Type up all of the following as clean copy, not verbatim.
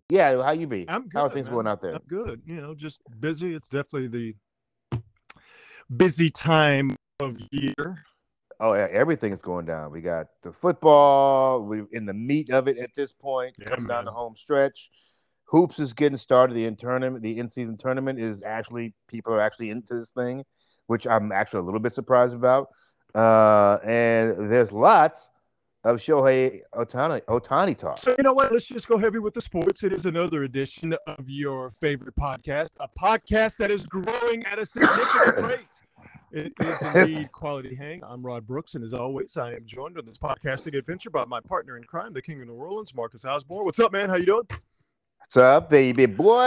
Yeah, how you be? I'm How are good, things going man. out there? I'm good. Just busy. It's definitely the busy time of year. Oh, yeah, everything's going down. We got the football. We're in the meat of it at this point. Yeah, Coming down the man. home stretch. Hoops is getting started. The in tournament, the in season tournament is actually people are actually into this thing, which I'm actually a little bit surprised about. And there's lots of Shohei Otani talk. So you know what? Let's just go heavy with the sports. It is another edition of your favorite podcast, a podcast that is growing at a significant rate. It is indeed Quality Hang. I'm Rod Brooks, and as always, I am joined on this podcasting adventure by my partner in crime, the King of New Orleans, Marcus Osborne. What's up, man? How you doing? What's up, baby boy?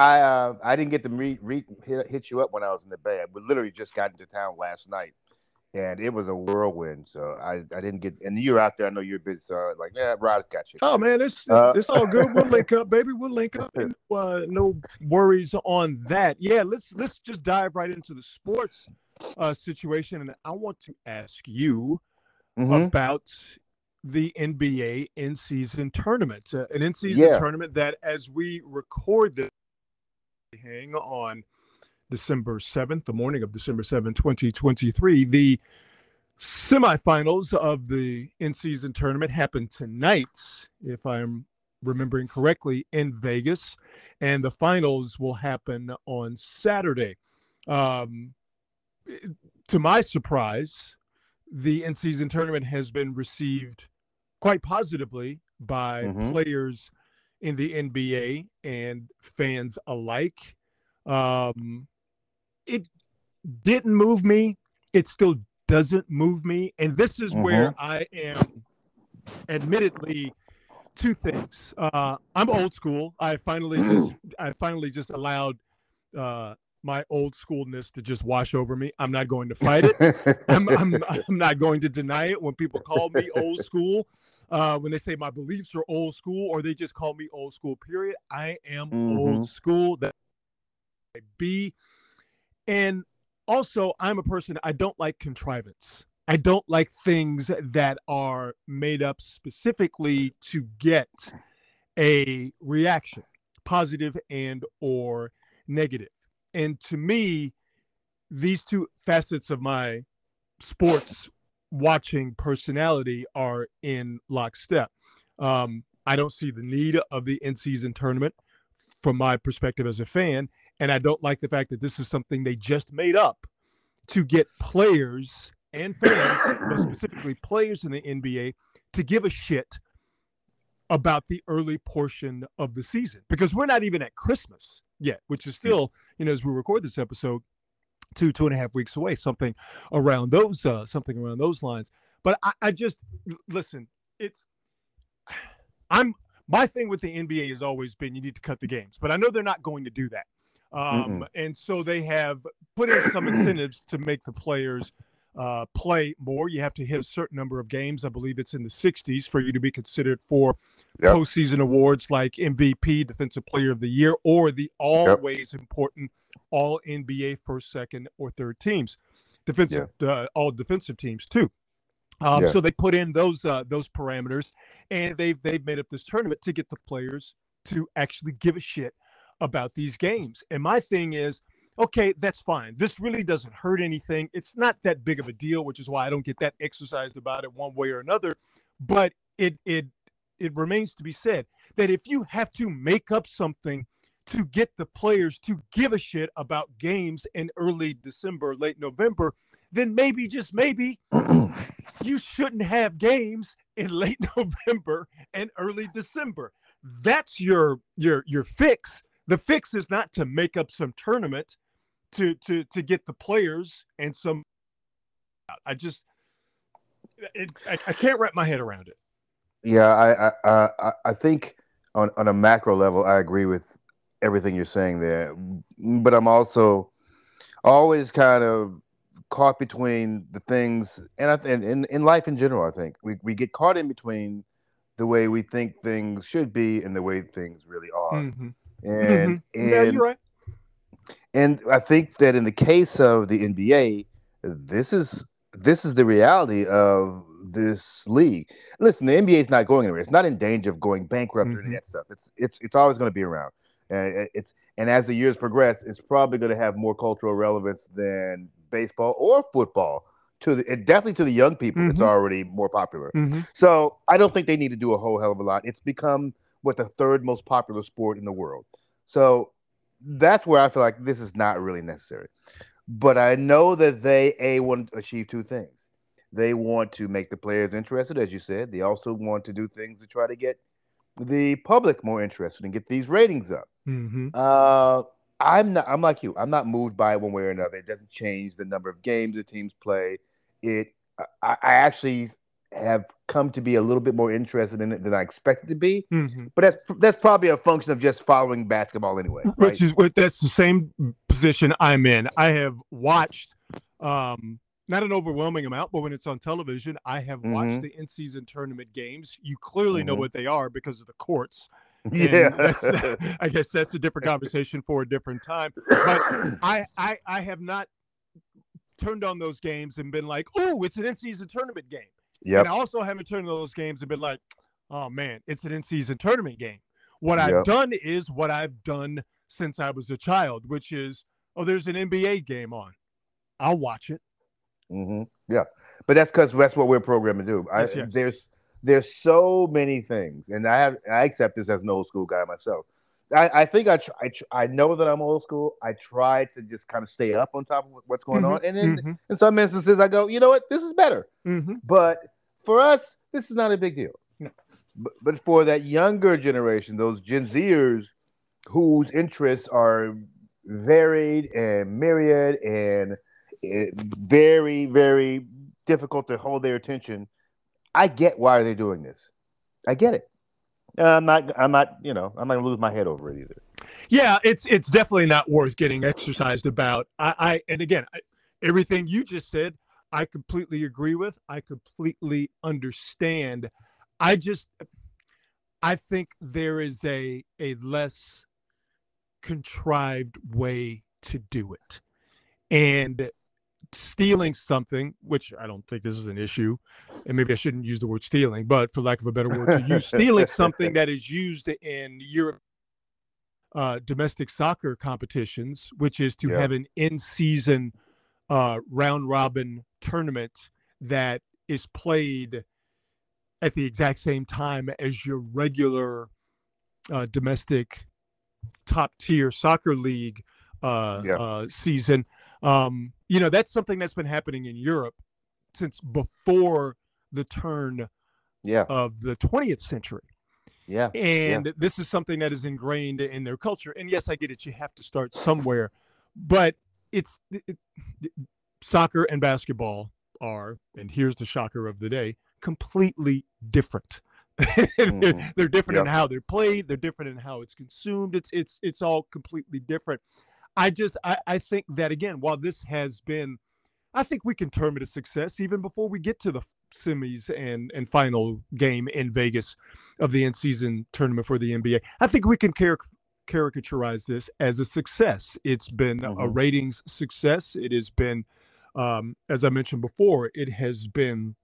I didn't get to hit you up when I was in the Bay. We literally just got into town last night, and it was a whirlwind. So I didn't get. And you're out there. I know you're busy. So I was like, yeah, Rod's got you. Oh man, it's Uh, it's all good. We'll link up, baby. We'll link up. No worries on that. Yeah, let's just dive right into the sports situation, and I want to ask you mm-hmm. about the NBA in-season tournament, an in-season Yeah. tournament that, as we record this, hang on December 7th, the morning of December 7th, 2023, the semifinals of the in-season tournament happen tonight, if I'm remembering correctly, in Vegas, and the finals will happen on Saturday. Um, to my surprise, the in-season tournament has been received quite positively by Mm-hmm. players in the NBA and fans alike. Um, it didn't move me. It still doesn't move me. And this is where Mm-hmm. I am admittedly two things. I'm old school. I finally just allowed uh, my old schoolness to just wash over me. I'm not going to fight it. I'm not going to deny it when people call me old school, when they say my beliefs are old school, or they just call me old school. Period. I am old mm-hmm. school. That I be. And also, I'm a person, I don't like contrivance. I don't like things that are made up specifically to get a reaction, positive and or negative. And to me, these two facets of my sports watching personality are in lockstep. I don't see the need of the in season tournament from my perspective as a fan. And I don't like the fact that this is something they just made up to get players and fans, but specifically players in the NBA, to give a shit about the early portion of the season because we're not even at Christmas yet, which is still, as we record this episode, 2.5 weeks away, something around those lines. But I just listen. It's I'm my thing with the NBA has always been you need to cut the games, but I know they're not going to do that. And so they have put in some incentives to make the players play more. You have to hit a certain number of games. I believe it's in the 60s for you to be considered for Yep. postseason awards like MVP, Defensive Player of the Year, or the Yep. always important All NBA first, second, or third teams, defensive, Yeah. all defensive teams too. Yeah. So they put in those parameters, and they've made up this tournament to get the players to actually give a shit about these games. And my thing is, okay, that's fine. This really doesn't hurt anything. It's not that big of a deal, which is why I don't get that exercised about it one way or another. But it remains to be said that if you have to make up something to get the players to give a shit about games in early December, late November, then maybe, just maybe, you shouldn't have games in late November and early December. That's your fix. The fix is not to make up some tournament to get the players and some. I just I can't wrap my head around it. Yeah, I think on a macro level, I agree with everything you're saying there. But I'm also always kind of caught between the things, and and in life in general, I think we get caught in between the way we think things should be and the way things really are. Mm-hmm. And Mm-hmm. Yeah, and you're right. and I think that in the case of the NBA, this is this is the reality of this league. Listen, the NBA is not going anywhere. It's not in danger of going bankrupt or any Mm-hmm. of that stuff. It's always going to be around. And as the years progress, it's probably going to have more cultural relevance than baseball or football. Definitely to the young people, it's Mm-hmm. already more popular. Mm-hmm. So I don't think they need to do a whole hell of a lot. It's become what the third most popular sport in the world. So that's where I feel like this is not really necessary. But I know that they want to achieve two things. They want to make the players interested, as you said. They also want to do things to try to get the public more interested and get these ratings up. Mm-hmm. Uh, I'm not. I'm like you. I'm not moved by it one way or another. It doesn't change the number of games the teams play. It. I actually have come to be a little bit more interested in it than I expected to be. Mm-hmm. But that's probably a function of just following basketball anyway, right? Which is what that's the same position I'm in. I have watched not an overwhelming amount, but when it's on television, I have watched Mm-hmm. the in-season tournament games. You clearly know Mm-hmm. what they are because of the courts. And Yeah. I guess that's a different conversation for a different time. But I have not turned on those games and been like, oh, it's an in-season tournament game. Yep. And I also haven't turned on those games and been like, oh man, it's an in-season tournament game. What I've Yep. done is what I've done since I was a child, which is, oh, there's an NBA game on. I'll watch it. Mm-hmm. Yeah, but that's because that's what we're programmed to do. Yes. There's so many things, and I accept this as an old school guy myself. I think I know that I'm old school. I try to just kind of stay up on top of what's going Mm-hmm. on, and then Mm-hmm. in some instances I go, you know what, this is better. Mm-hmm. But for us, this is not a big deal. No. But for that younger generation, those Gen Zers whose interests are varied and myriad and very, very difficult to hold their attention. I get why they're doing this. I get it. I'm not, I'm not gonna lose my head over it either. Yeah, it's definitely not worth getting exercised about. And again, everything you just said, I completely agree with. I completely understand. I think there is a less contrived way to do it. And stealing something, which I don't think this is an issue, and maybe I shouldn't use the word stealing, but for lack of a better word to use, stealing something that is used in Europe domestic soccer competitions, which is to have an in-season round robin tournament that is played at the exact same time as your regular domestic top tier soccer league season. That's something that's been happening in Europe since before the turn of the 20th century. Yeah. And this is something that is ingrained in their culture. And yes, I get it. You have to start somewhere, but soccer and basketball are, and here's the shocker of the day, completely different. They're different in how they're played. They're different in how it's consumed. It's all completely different. I think that, again, while this has been, I think we can term it a success even before we get to the semis and final game in Vegas of the in-season tournament for the NBA. I think we can caricaturize this as a success. It's been a ratings success. It has been, as I mentioned before, it has been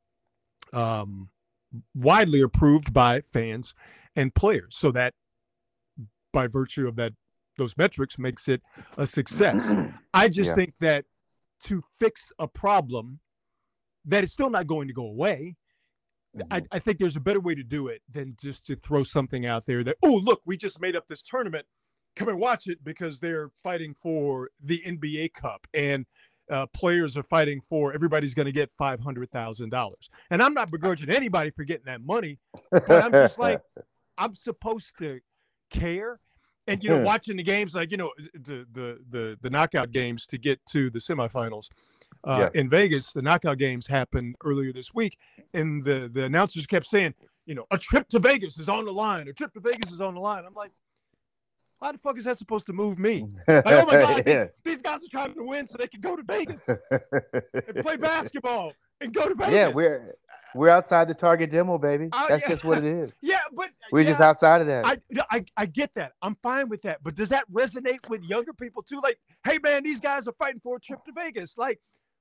widely approved by fans and players. So that, by virtue of that, those metrics makes it a success. I just think that to fix a problem that is still not going to go away, I think there's a better way to do it than just to throw something out there that, oh, look, we just made up this tournament. Come and watch it because they're fighting for the NBA Cup and players are fighting for, everybody's going to get $500,000. And I'm not begrudging anybody for getting that money, but I'm just like, I'm supposed to care. And, watching the games, like, the knockout games to get to the semifinals in Vegas, the knockout games happened earlier this week. And the announcers kept saying, a trip to Vegas is on the line. A trip to Vegas is on the line. I'm like, how the fuck is that supposed to move me? Like, oh my God, these guys are trying to win so they can go to Vegas and play basketball and go to Vegas. Yeah, we're outside the target demo, baby. That's just what it is. Yeah, but we're just outside of that. I get that. I'm fine with that. But does that resonate with younger people too? Like, hey man, these guys are fighting for a trip to Vegas. Like,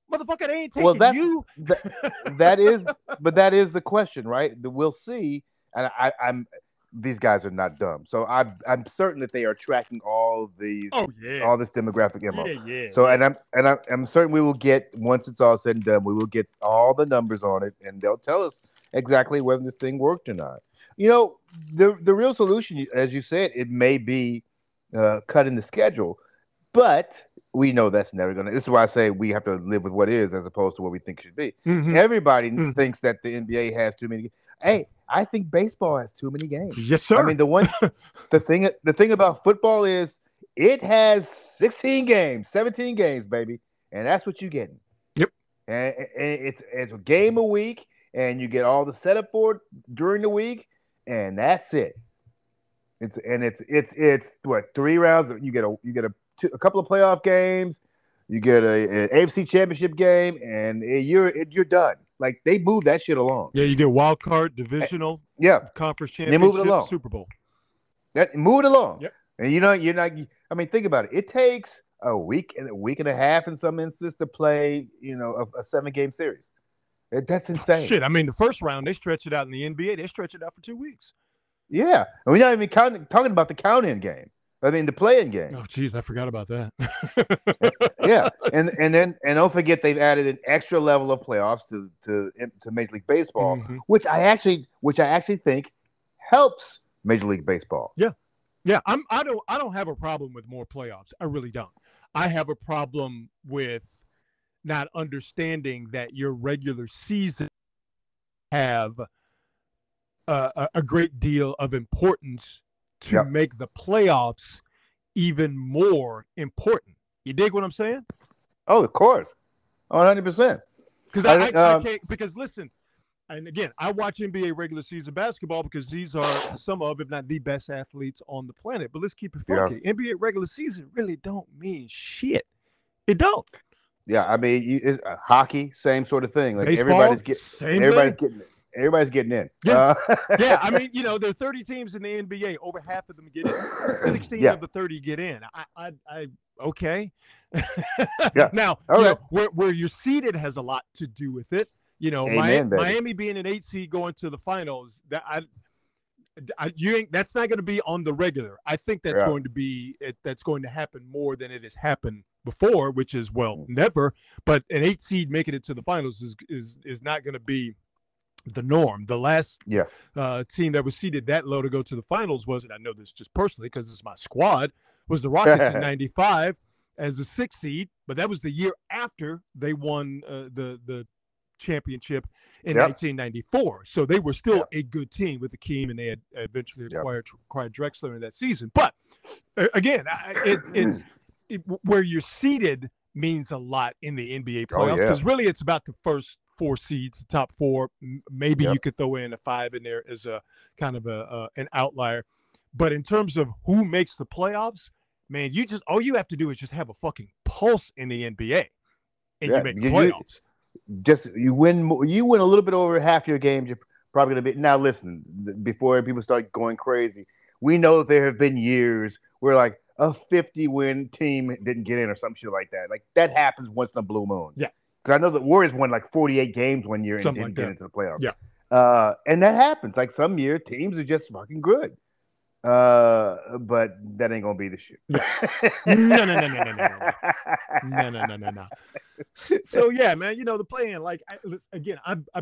Motherfucker, they ain't Well, taking you. that is, but that is the question, right? We'll see. And I'm these guys are not dumb, so I'm certain that they are tracking all these, Oh yeah, all this demographic info. yeah. So, and I'm certain we will get, once it's all said and done, we will get all the numbers on it, and they'll tell us exactly whether this thing worked or not. You know, the real solution, as you said, it may be cutting the schedule, but we know that's never gonna. This is why I say we have to live with what is as opposed to what we think should be. Mm-hmm. Everybody thinks that the NBA has too many. Hey, I think baseball has too many games. Yes, sir. I mean, the thing about football is it has 16 games, 17 games, baby, and that's what you're getting. Yep. And it's a game a week, and you get all the setup for it during the week, and that's it. It's what, 3 rounds? You get a couple of playoff games, you get an AFC Championship game, and you're done. Like, they move that shit along. Yeah, you get wild card, divisional, conference championship, they move it along. Super Bowl. Move it along. Yep. And you're not. I mean, think about it. It takes a week and a half in some instances to play, a 7-game series. That's insane. Shit, I mean, the first round they stretch it out in the NBA. They stretch it out for 2 weeks. Yeah, and we're not even talking about the count-in game. I mean, the play-in game. Oh, geez, I forgot about that. Yeah, and don't forget they've added an extra level of playoffs to Major League Baseball, which I actually think helps Major League Baseball. Yeah. I don't have a problem with more playoffs. I really don't. I have a problem with not understanding that your regular season have a great deal of importance to make the playoffs even more important. You dig what I'm saying? Oh, of course. 100%. Because I can't, because listen, and again, I watch NBA regular season basketball because these are some of, if not the best athletes on the planet. But let's keep it funky. Yeah. NBA regular season really don't mean shit. It don't. Yeah, I mean, hockey, same sort of thing. Like, baseball, everybody's getting in. Yeah. Yeah, I mean, there are 30 teams in the NBA. Over half of them get in. 16 of the 30 get in. Okay. Yeah. Now, where you're seated has a lot to do with it. Miami being an 8 seed going to the finals, that's not going to be on the regular. I think that's going to be that's going to happen more than it has happened before, which is never. But an 8 seed making it to the finals is not going to be the norm. The last team that was seeded that low to go to the finals was, and I know this just personally because it's my squad, was the Rockets in '95 as a 6 seed, but that was the year after they won the championship in 1994. So they were still a good team with Akeem, and they had eventually acquired Drexler in that season. But again, it's where you're seated means a lot in the NBA playoffs because really it's about the first 4 seeds, the top 4. Maybe you could throw in a 5 in there as a kind of an outlier. But in terms of who makes the playoffs, man, all you have to do is just have a fucking pulse in the NBA, and you make the playoffs. You win a little bit over half your games. You're probably going to be. Now, listen, before people start going crazy, we know that there have been years where like a 50-win team didn't get in or some shit like that. Like, that happens once in a blue moon. Yeah. Because I know the Warriors won like 48 games one year and didn't get into the playoffs. Yeah. And that happens. Like, some year teams are just fucking good. But that ain't gonna be the shit. No. So yeah, man, the play-in, like, again,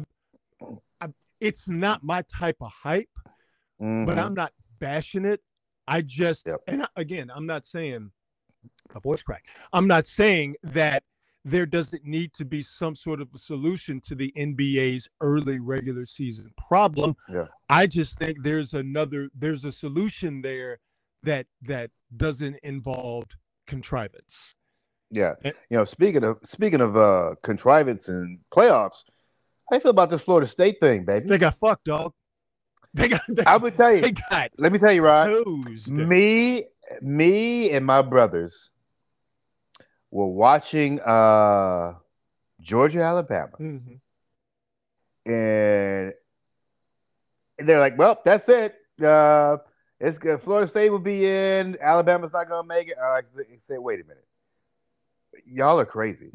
it's not my type of hype, but I'm not bashing it. I just, and again, I'm not saying my voice cracked. I'm not saying that there doesn't need to be some sort of a solution to the NBA's early regular season problem. Yeah. I just think there's a solution there that doesn't involve contrivance. Yeah. Speaking of contrivance and playoffs, how you feel about this Florida State thing, baby? They got fucked, dog. I would tell you. Let me tell you, Rod. Me and my brothers were watching Georgia, Alabama. And they're like, well, that's it. It's good. Florida State will be in. Alabama's not going to make it. I said, wait a minute. Y'all are crazy.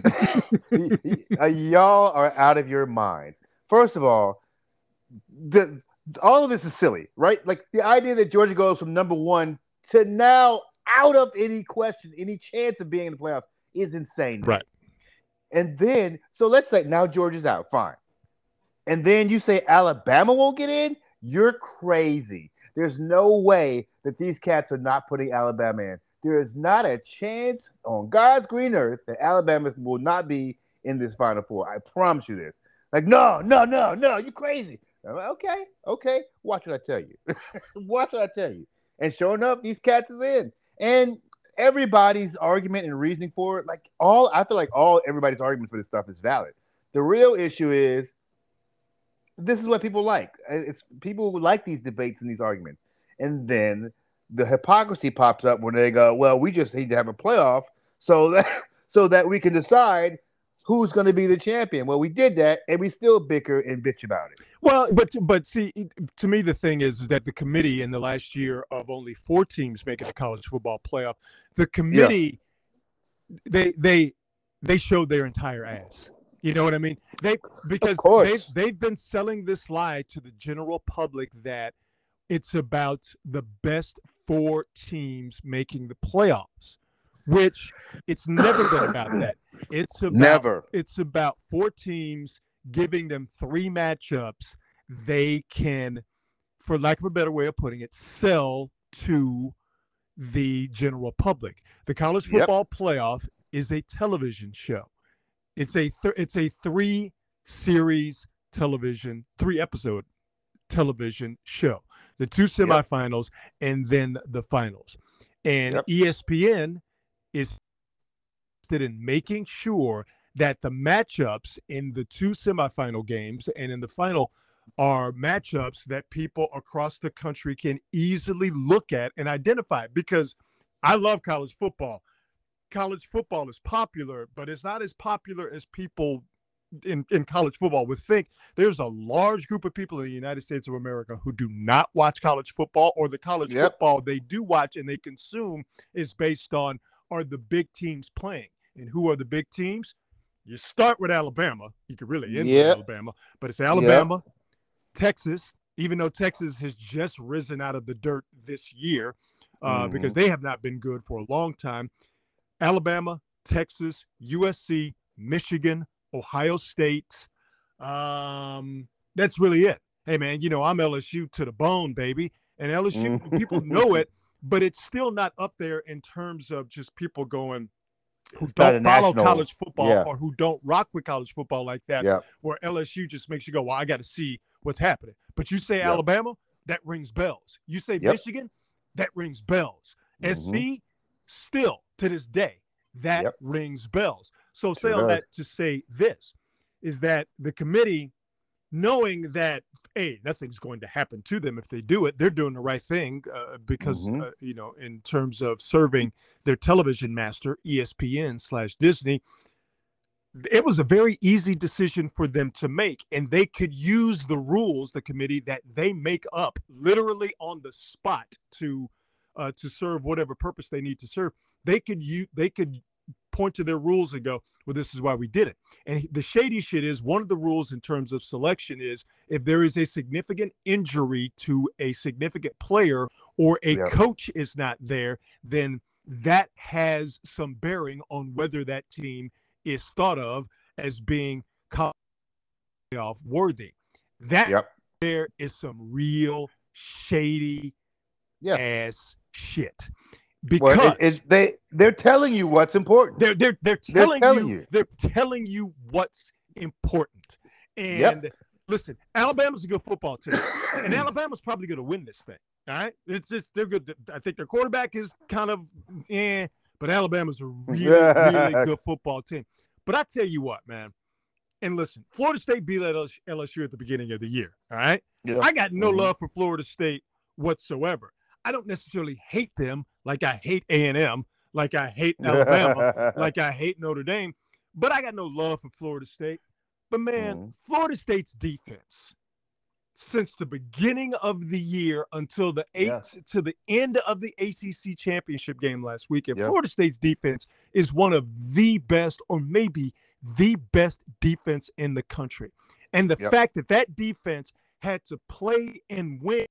Y'all are out of your minds. First of all, the all of this is silly, right? Like the idea that Georgia goes from number one to now out of any question, any chance of being in the playoffs is insane to me. Right. And then, so let's say now Georgia's out, fine. And then you say Alabama won't get in? You're crazy. There's no way that these cats are not putting Alabama in. There is not a chance on God's green earth that Alabama will not be in this Final Four. I promise you this. Like, no, no, no, no, you're crazy. I'm like, okay, okay. Watch what I tell you. Watch what I tell you. And sure enough, these cats is in. And everybody's argument and reasoning for it, I feel like everybody's argument for this stuff is valid. The real issue is this is what people like. It's people who like these debates and these arguments. And then the hypocrisy pops up when they go, well, we just need to have a playoff so that we can decide who's going to be the champion. Well, we did that, and we still bicker and bitch about it. Well, but see, to me, the thing is that the committee in the last year of only 4 teams making the college football playoff, the committee, they showed their entire ass. You know what I mean? Because they've been selling this lie to the general public that it's about the best 4 teams making the playoffs, which it's never been about that. It's about 4 teams giving them 3 matchups they can, for lack of a better way of putting it, sell to the general public. The college football playoff is a television show. It's a 3-series television, 3-episode television show. The 2 semifinals and then the finals. And ESPN is interested in making sure that the matchups in the 2 semifinal games and in the final are matchups that people across the country can easily look at and identify. Because I love college football. College football is popular, but it's not as popular as people in college football would think. There's a large group of people in the United States of America who do not watch college football, or the college football they do watch and they consume is based on, are the big teams playing? And who are the big teams? You start with Alabama. You could really end with Alabama, but it's Alabama, Texas, even though Texas has just risen out of the dirt this year because they have not been good for a long time. Alabama, Texas, USC, Michigan, Ohio State. That's really it. Hey, man, you know, I'm LSU to the bone, baby. And LSU, people know it, but it's still not up there in terms of just people going who don't follow college football or who don't rock with college football like that, where LSU just makes you go, well, I got to see what's happening. But you say Alabama, that rings bells. You say Michigan, that rings bells. SC, still to this day, that rings bells. So say all that to say this, is that the committee, knowing that, A, nothing's going to happen to them if they do it, they're doing the right thing because, you know, in terms of serving their television master, ESPN/Disney, it was a very easy decision for them to make. And they could use the rules, the committee, that they make up literally on the spot to serve whatever purpose they need to serve. They could point to their rules and go, well, this is why we did it. And the shady shit is, one of the rules in terms of selection is, if there is a significant injury to a significant player or a coach is not there, then that has some bearing on whether that team is thought of as being playoff worthy. That there is some real shady ass shit. Because they're telling you what's important. They're telling you what's important. And listen, Alabama's a good football team, and Alabama's probably going to win this thing. All right, it's just, they're good. I think their quarterback is kind of but Alabama's a really really good football team. But I tell you what, man. And listen, Florida State beat LSU at the beginning of the year. All right, I got no love for Florida State whatsoever. I don't necessarily hate them like I hate A&M, like I hate Alabama, like I hate Notre Dame, but I got no love for Florida State. But, man, Florida State's defense since the beginning of the year until the to the end of the ACC championship game last weekend. Yeah. Florida State's defense is one of the best, or maybe the best defense in the country. And the fact that that defense had to play and win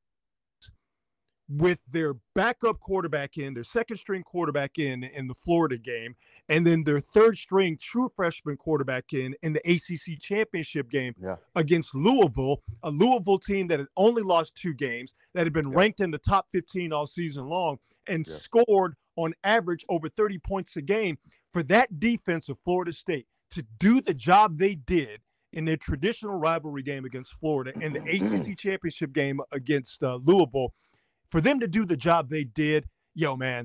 with their backup quarterback in, their second string quarterback in the Florida game, and then their third string true freshman quarterback in the ACC championship game against Louisville, a Louisville team that had only lost 2 games, that had been ranked in the top 15 all season long, and scored on average over 30 points a game. For that defense of Florida State to do the job they did in their traditional rivalry game against Florida and the ACC championship game against Louisville, for them to do the job they did, man,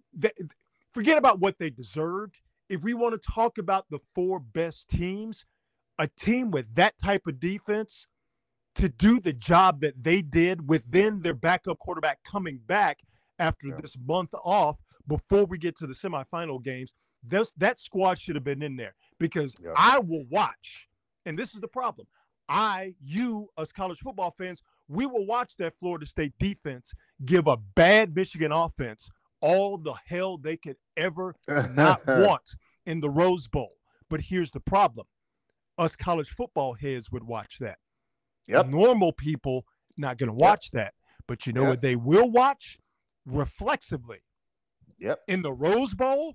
forget about what they deserved. If we want to talk about the 4 best teams, a team with that type of defense to do the job that they did within their backup quarterback coming back after this month off before we get to the semifinal games, that squad should have been in there, because I will watch, and this is the problem. You, as college football fans, we will watch that Florida State defense give a bad Michigan offense all the hell they could ever not want in the Rose Bowl. But here's the problem. Us college football heads would watch that. Normal people not going to watch that. But you know what they will watch? Reflexively. In the Rose Bowl,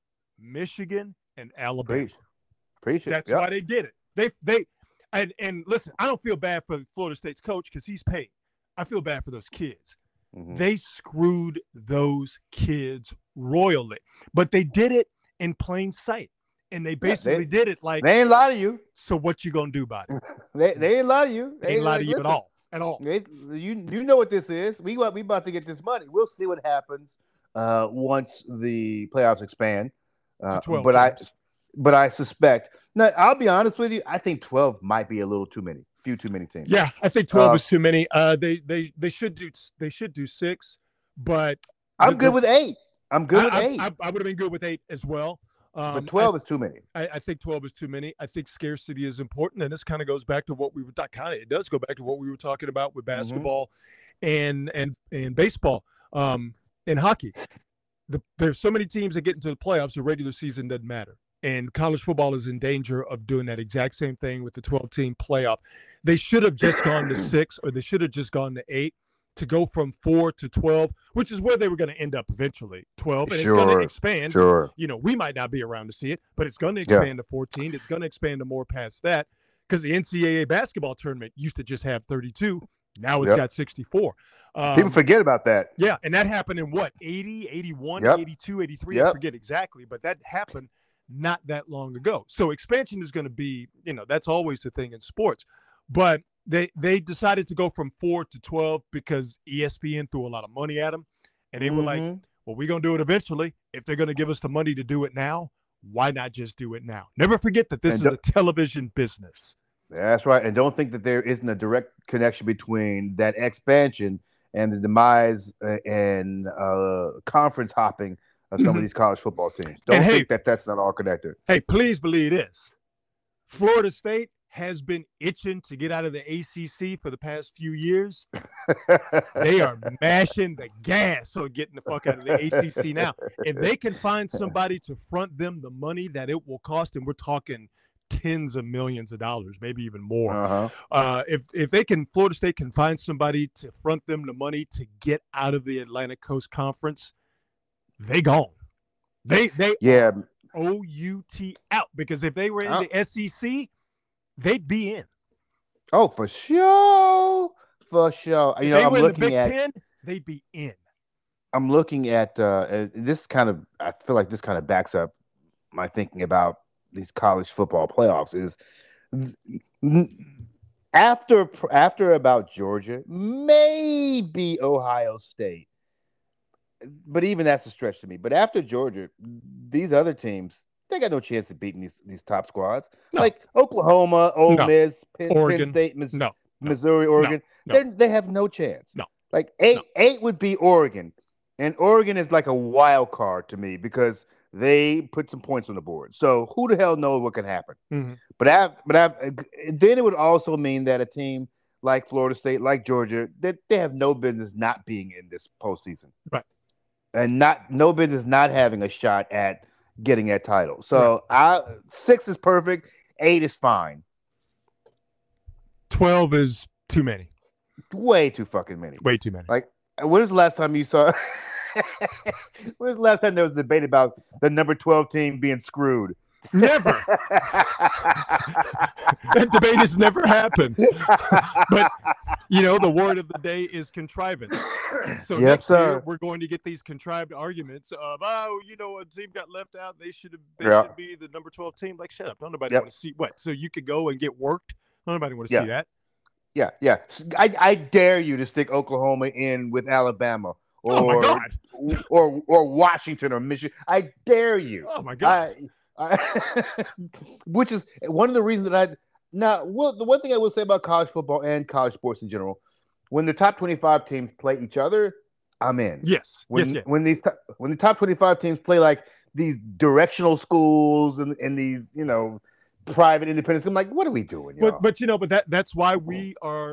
Michigan and Alabama. Preach it. That's why they did it. They And listen, I don't feel bad for Florida State's coach because he's paid. I feel bad for those kids. They screwed those kids royally. But they did it in plain sight. And they basically did it like, they ain't lie to you. So what you going to do about it? they ain't lie to you. They ain't lie to you at all. At all. You know what this is. We about to get this money. We'll see what happens once the playoffs expand. To 12 teams. But I suspect. Now, I'll be honest with you. I think 12 might be a little too many. Few too many teams. Yeah, I think 12 is too many. They should do 6, but I'm good with 8. I'm good with 8. I would have been good with 8 as well. But 12 is too many. I think 12 is too many. I think scarcity is important, and this kind of goes back to what we were it does go back to what we were talking about with basketball and baseball, and hockey. There's so many teams that get into the playoffs. The regular season doesn't matter. And college football is in danger of doing that exact same thing with the 12-team playoff. They should have just gone to 6, or they should have just gone to 8, to go from 4 to 12, which is where they were going to end up eventually, 12. And it's going to expand. We might not be around to see it, but it's going to expand to 14. It's going to expand to more past that, because the NCAA basketball tournament used to just have 32. Now it's got 64. People forget about that. Yeah, and that happened in what, 80, 81, 82, 83? I forget exactly, but that happened not that long ago. So expansion is going to be, that's always the thing in sports. But they decided to go from 4 to 12 because ESPN threw a lot of money at them. And they were like, well, we're going to do it eventually. If they're going to give us the money to do it now, why not just do it now? Never forget that this is a television business. That's right. And don't think that there isn't a direct connection between that expansion and the demise and conference hopping of some of these college football teams. Don't think that that's not all connected. Hey, please believe this. Florida State has been itching to get out of the ACC for the past few years. They are mashing the gas on getting the fuck out of the ACC now. If they can find somebody to front them the money that it will cost, and we're talking tens of millions of dollars, maybe even more. If Florida State can find somebody to front them the money to get out of the Atlantic Coast Conference, they gone. They OUT out, because if they were in the SEC, they'd be in. Oh, for sure. For sure. If they were in the Big Ten, they'd be in. I'm looking at this kind of, I feel like this kind of backs up my thinking about these college football playoffs is after about Georgia, maybe Ohio State. But even that's a stretch to me. But after Georgia, these other teams, they got no chance of beating these top squads. No. Like Oklahoma, Ole Miss, Penn State, Missouri, Oregon. They have no chance. No. Like eight would be Oregon. And Oregon is like a wild card to me because they put some points on the board. So who the hell knows what can happen? But then it would also mean that a team like Florida State, like Georgia, that they have no business not being in this postseason, Right. and no business not having a shot at getting that title. So 6 is perfect, 8 is fine. 12 is too many. Way too fucking many. Way too many. Like, when was the last time you saw? When was the last time there was a debate about the number 12 team being screwed? Never. That debate has never happened. But, the word of the day is contrivance. So next year, we're going to get these contrived arguments of, a team got left out. They should be the number 12 team. Like, shut up. Don't nobody want to see what? So you could go and get worked? Don't nobody want to see that. Yeah. I dare you to stick Oklahoma in with Alabama. Oh, my God. Or Washington or Michigan. I dare you. Oh, my God. Which is one of the reasons that the one thing I will say about college football and college sports in general, when the top 25 teams play each other, I'm in. Yes. When the top 25 teams play like these directional schools and these, private independents, I'm like, what are we doing? But that's why we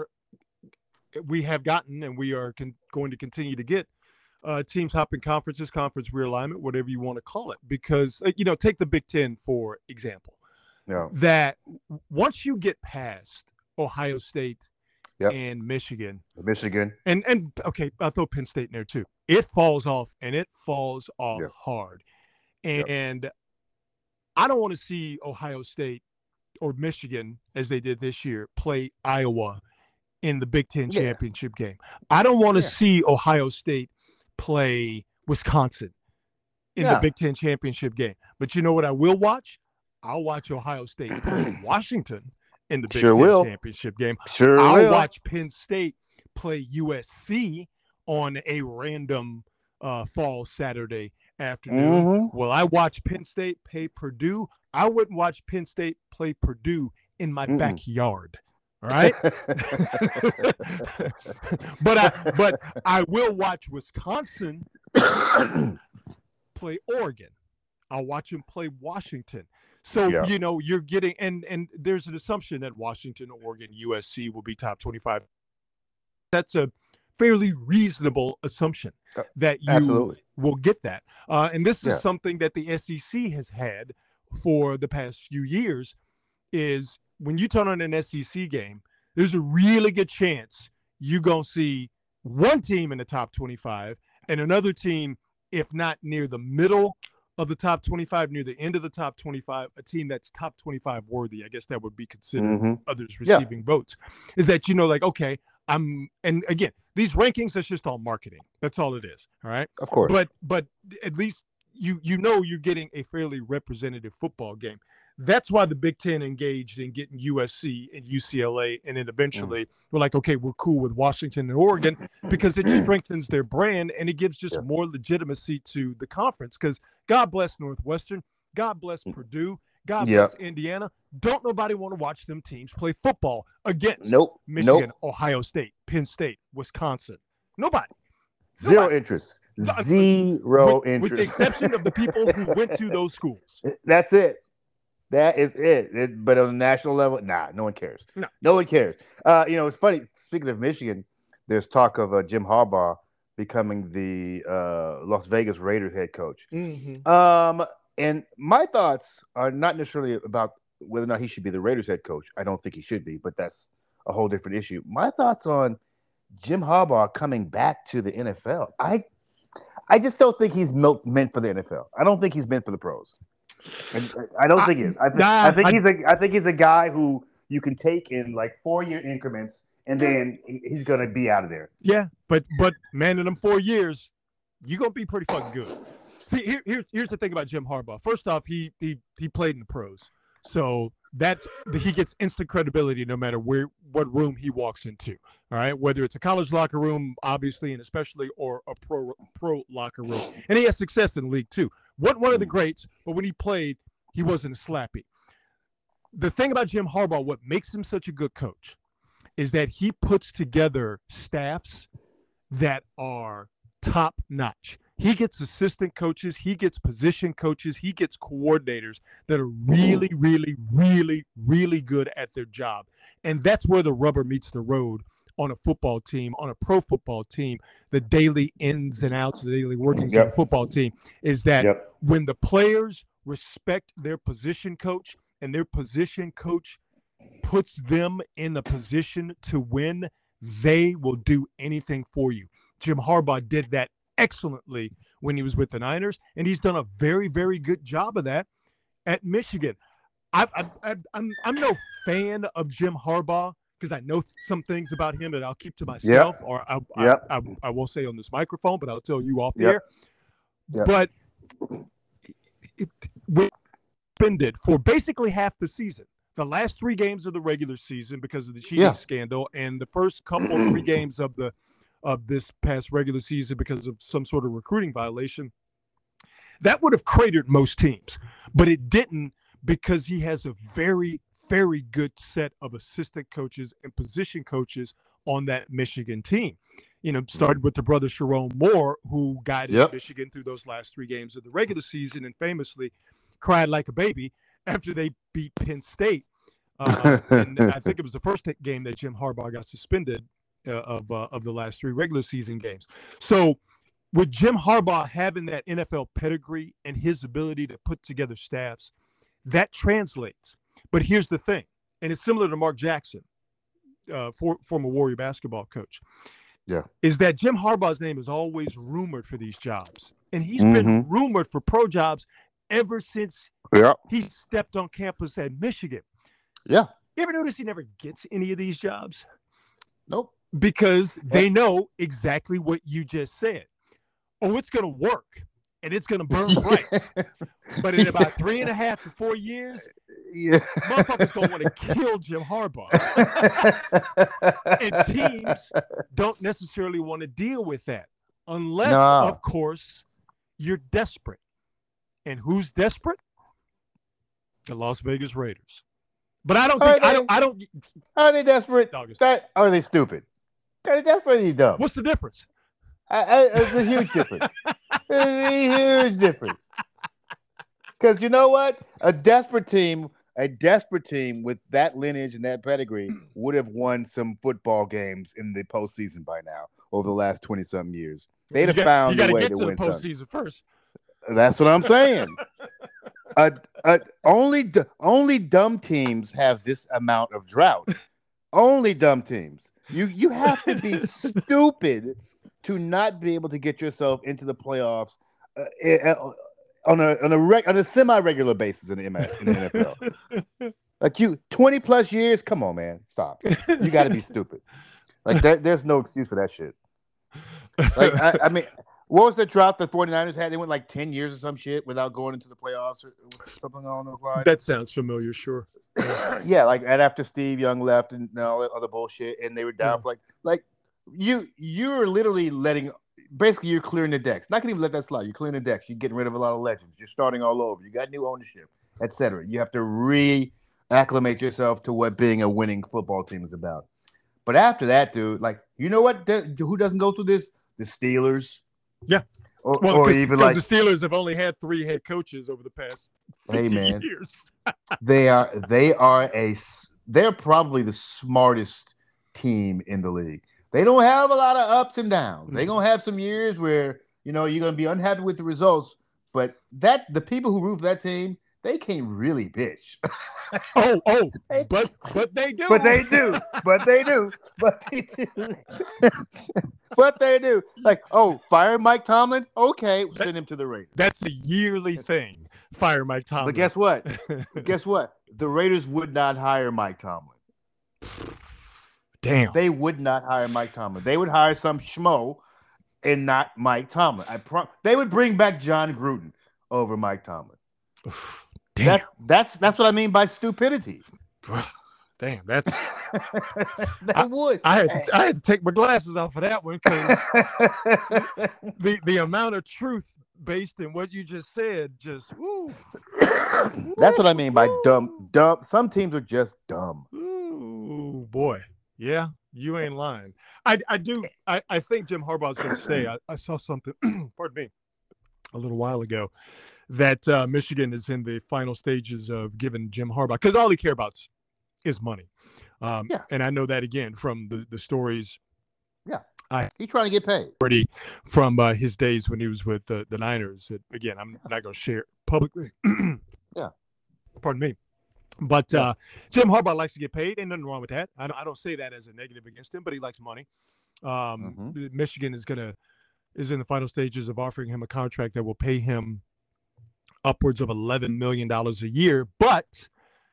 have gotten and we are going to continue to get teams hopping conferences, conference realignment, whatever you want to call it. Because, take the Big Ten, for example. Yeah. That once you get past Ohio State and Michigan. And okay, I'll throw Penn State in there too. It falls off, and it falls off hard. And I don't want to see Ohio State or Michigan, as they did this year, play Iowa in the Big Ten championship game. I don't want to see Ohio State play Wisconsin in the Big Ten championship game. But you know what I will watch? I'll watch Ohio State play Washington in the Big Ten championship game. I'll watch Penn State play USC on a random fall Saturday afternoon. Mm-hmm. Will I watch Penn State play Purdue? I wouldn't watch Penn State play Purdue in my backyard. All right. but I will watch Wisconsin play Oregon. I'll watch them play Washington. So, you're getting and there's an assumption that Washington, Oregon, USC will be top 25. That's a fairly reasonable assumption that you will get that. And this is something that the SEC has had for the past few years is when you turn on an SEC game, there's a really good chance you're going to see one team in the top 25 and another team, if not near the middle of the top 25, near the end of the top 25, a team that's top 25 worthy. I guess that would be considered others receiving votes. Is that, okay, and again, these rankings, that's just all marketing. That's all it is. All right. Of course. But at least you're getting a fairly representative football game. That's why the Big Ten engaged in getting USC and UCLA, and then eventually we're like, okay, we're cool with Washington and Oregon because it strengthens their brand and it gives just more legitimacy to the conference. Because God bless Northwestern, God bless Purdue, God bless Indiana. Don't nobody want to watch them teams play football against Michigan, Ohio State, Penn State, Wisconsin. Nobody. Zero interest. Zero interest. With the exception of the people who went to those schools. That's it. That is it. But on a national level, no one cares. No one cares. It's funny. Speaking of Michigan, there's talk of Jim Harbaugh becoming the Las Vegas Raiders head coach. Mm-hmm. And my thoughts are not necessarily about whether or not he should be the Raiders head coach. I don't think he should be, but that's a whole different issue. My thoughts on Jim Harbaugh coming back to the NFL. I just don't think he's meant for the NFL. I don't think he's meant for the pros. I don't think he is. I think he's a guy who you can take in like 4-year increments, and then he's gonna be out of there. Yeah, but man, in them 4 years, you're gonna be pretty fucking good. See, here's the thing about Jim Harbaugh. First off, he played in the pros, so he gets instant credibility no matter what room he walks into. All right, whether it's a college locker room, obviously, and especially, or a pro locker room, and he has success in the league too. One of the greats, but when he played, he wasn't a slappy. The thing about Jim Harbaugh, what makes him such a good coach, is that he puts together staffs that are top notch. He gets assistant coaches, he gets position coaches, he gets coordinators that are really, really, really, really good at their job. And that's where the rubber meets the road on a football team, on a pro football team, the daily ins and outs, the daily workings of the football team, is that when the players respect their position coach and their position coach puts them in a position to win, they will do anything for you. Jim Harbaugh did that excellently when he was with the Niners, and he's done a very, very good job of that at Michigan. I'm no fan of Jim Harbaugh because I know some things about him that I'll keep to myself, or I won't say on this microphone, but I'll tell you off the air. But it suspended for basically half the season. The last 3 games of the regular season because of the cheating scandal, and the first couple 3 games of this past regular season because of some sort of recruiting violation. That would have cratered most teams, but it didn't because he has a very, very good set of assistant coaches and position coaches on that Michigan team. Started with the brother Sharon Moore, who guided Michigan through those last 3 games of the regular season and famously cried like a baby after they beat Penn State. And I think it was the first game that Jim Harbaugh got suspended of the last 3 regular season games. So with Jim Harbaugh having that NFL pedigree and his ability to put together staffs, that translates. But here's the thing, and it's similar to Mark Jackson, former Warrior basketball coach, is that Jim Harbaugh's name is always rumored for these jobs. And he's been rumored for pro jobs ever since he stepped on campus at Michigan. You ever notice he never gets any of these jobs? Nope. Because they know exactly what you just said. Oh, it's going to work, and it's going to burn bright. But in about 3.5 to 4 years, motherfuckers going to want to kill Jim Harbaugh. And teams don't necessarily want to deal with that unless, of course, you're desperate. And who's desperate? The Las Vegas Raiders. But I don't think I don't. Are they desperate? Are they stupid? Are they desperate? Or dumb? What's the difference? It's a huge difference. It's a huge difference. Because you know what? A desperate team with that lineage and that pedigree would have won some football games in the postseason by now over the last 20-something years. They'd have found a way to win. You got to get to the postseason first. That's what I'm saying. Only dumb teams have this amount of drought. Only dumb teams. You have to be stupid to not be able to get yourself into the playoffs on a semi-regular basis in the NFL. Like 20 plus years. Come on, man, stop. You got to be stupid. Like there's no excuse for that shit. Like I mean. What was the drought the 49ers had? They went like 10 years or some shit without going into the playoffs or something along those lines. That sounds familiar, sure. Yeah, like and after Steve Young left and all that other bullshit, and they were down for like you're literally you're clearing the decks. Not gonna even let that slide. You're clearing the decks. You're getting rid of a lot of legends. You're starting all over. You got new ownership, etc. You have to reacclimate yourself to what being a winning football team is about. But after that, dude, like you know what? Who doesn't go through this? The Steelers. Yeah. Or even like the Steelers have only had 3 head coaches over the past 50 years. They're probably the smartest team in the league. They don't have a lot of ups and downs. They're gonna have some years where you're gonna be unhappy with the results, but the people who root for that team, they can't really bitch. But they do. But they do. But they do. Like, fire Mike Tomlin? Okay, send him to the Raiders. That's a yearly thing. Fire Mike Tomlin. But guess what? The Raiders would not hire Mike Tomlin. Damn. They would not hire Mike Tomlin. They would hire some schmo and not Mike Tomlin. They would bring back John Gruden over Mike Tomlin. Damn. That's what I mean by stupidity. Damn, that's they would. I had to take my glasses off for that one because the amount of truth based in what you just said that's what I mean by dumb. Some teams are just dumb. Ooh, boy. Yeah, you ain't lying. I think Jim Harbaugh's going to stay. I saw something. Pardon me. a little while ago that Michigan is in the final stages of giving Jim Harbaugh, because all he cares about is money. And I know that, again, from the stories. Yeah, he's trying to get paid. Already from his days when he was with the Niners. Again, I'm not going to share publicly. Yeah. Pardon me. But Jim Harbaugh likes to get paid. Ain't nothing wrong with that. I don't say that as a negative against him, but he likes money. Michigan is in the final stages of offering him a contract that will pay him upwards of $11 million a year, but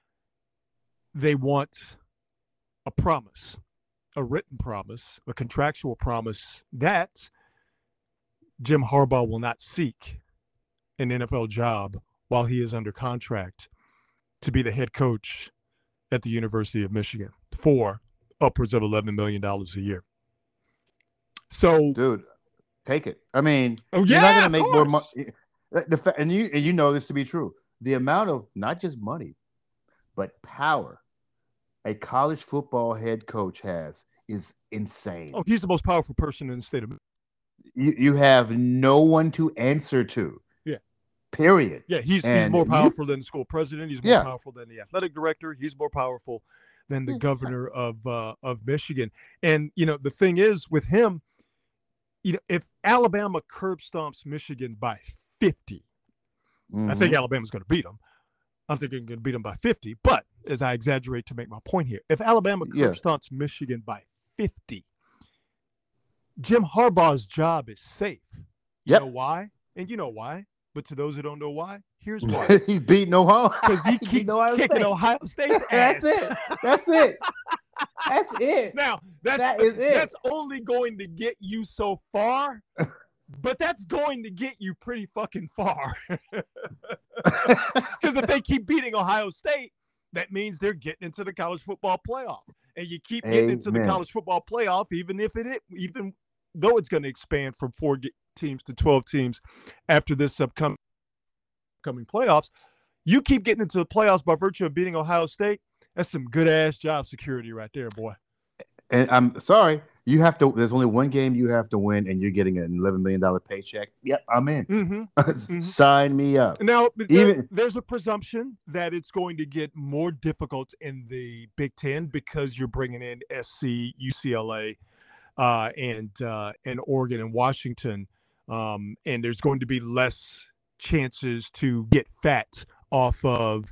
they want a promise, a written promise, a contractual promise that Jim Harbaugh will not seek an NFL job while he is under contract to be the head coach at the University of Michigan for upwards of $11 million a year. So, dude, take it. I mean, you're not going to make more money. And you know this to be true. The amount of not just money, but power a college football head coach has is insane. Oh, he's the most powerful person in the state of Michigan. You have no one to answer to. Yeah. Period. Yeah, he's more powerful than the school president. He's more powerful than the athletic director. He's more powerful than the governor of Michigan. And, the thing is with him, if Alabama curb stomps Michigan by 50, I think Alabama's going to beat them. I'm thinking going to beat them by 50. But as I exaggerate to make my point here, if Alabama curb stomps Michigan by 50, Jim Harbaugh's job is safe. You know why? And you know why. But to those who don't know why, here's why. He's beating Ohio. Because he keeps kicking Ohio State's ass. That's it. That's it. Now, that's only going to get you so far, but that's going to get you pretty fucking far. Because if they keep beating Ohio State, that means they're getting into the college football playoff. And you keep getting into the college football playoff, even though it's going to expand from 4 teams to 12 teams after this upcoming playoffs, you keep getting into the playoffs by virtue of beating Ohio State. That's some good-ass job security right there, boy. And I'm sorry, there's only one game you have to win, and you're getting an $11 million paycheck. Yep, I'm in. Sign me up. Now, there's a presumption that it's going to get more difficult in the Big Ten because you're bringing in SC, UCLA, and Oregon and Washington, and there's going to be less chances to get fat off of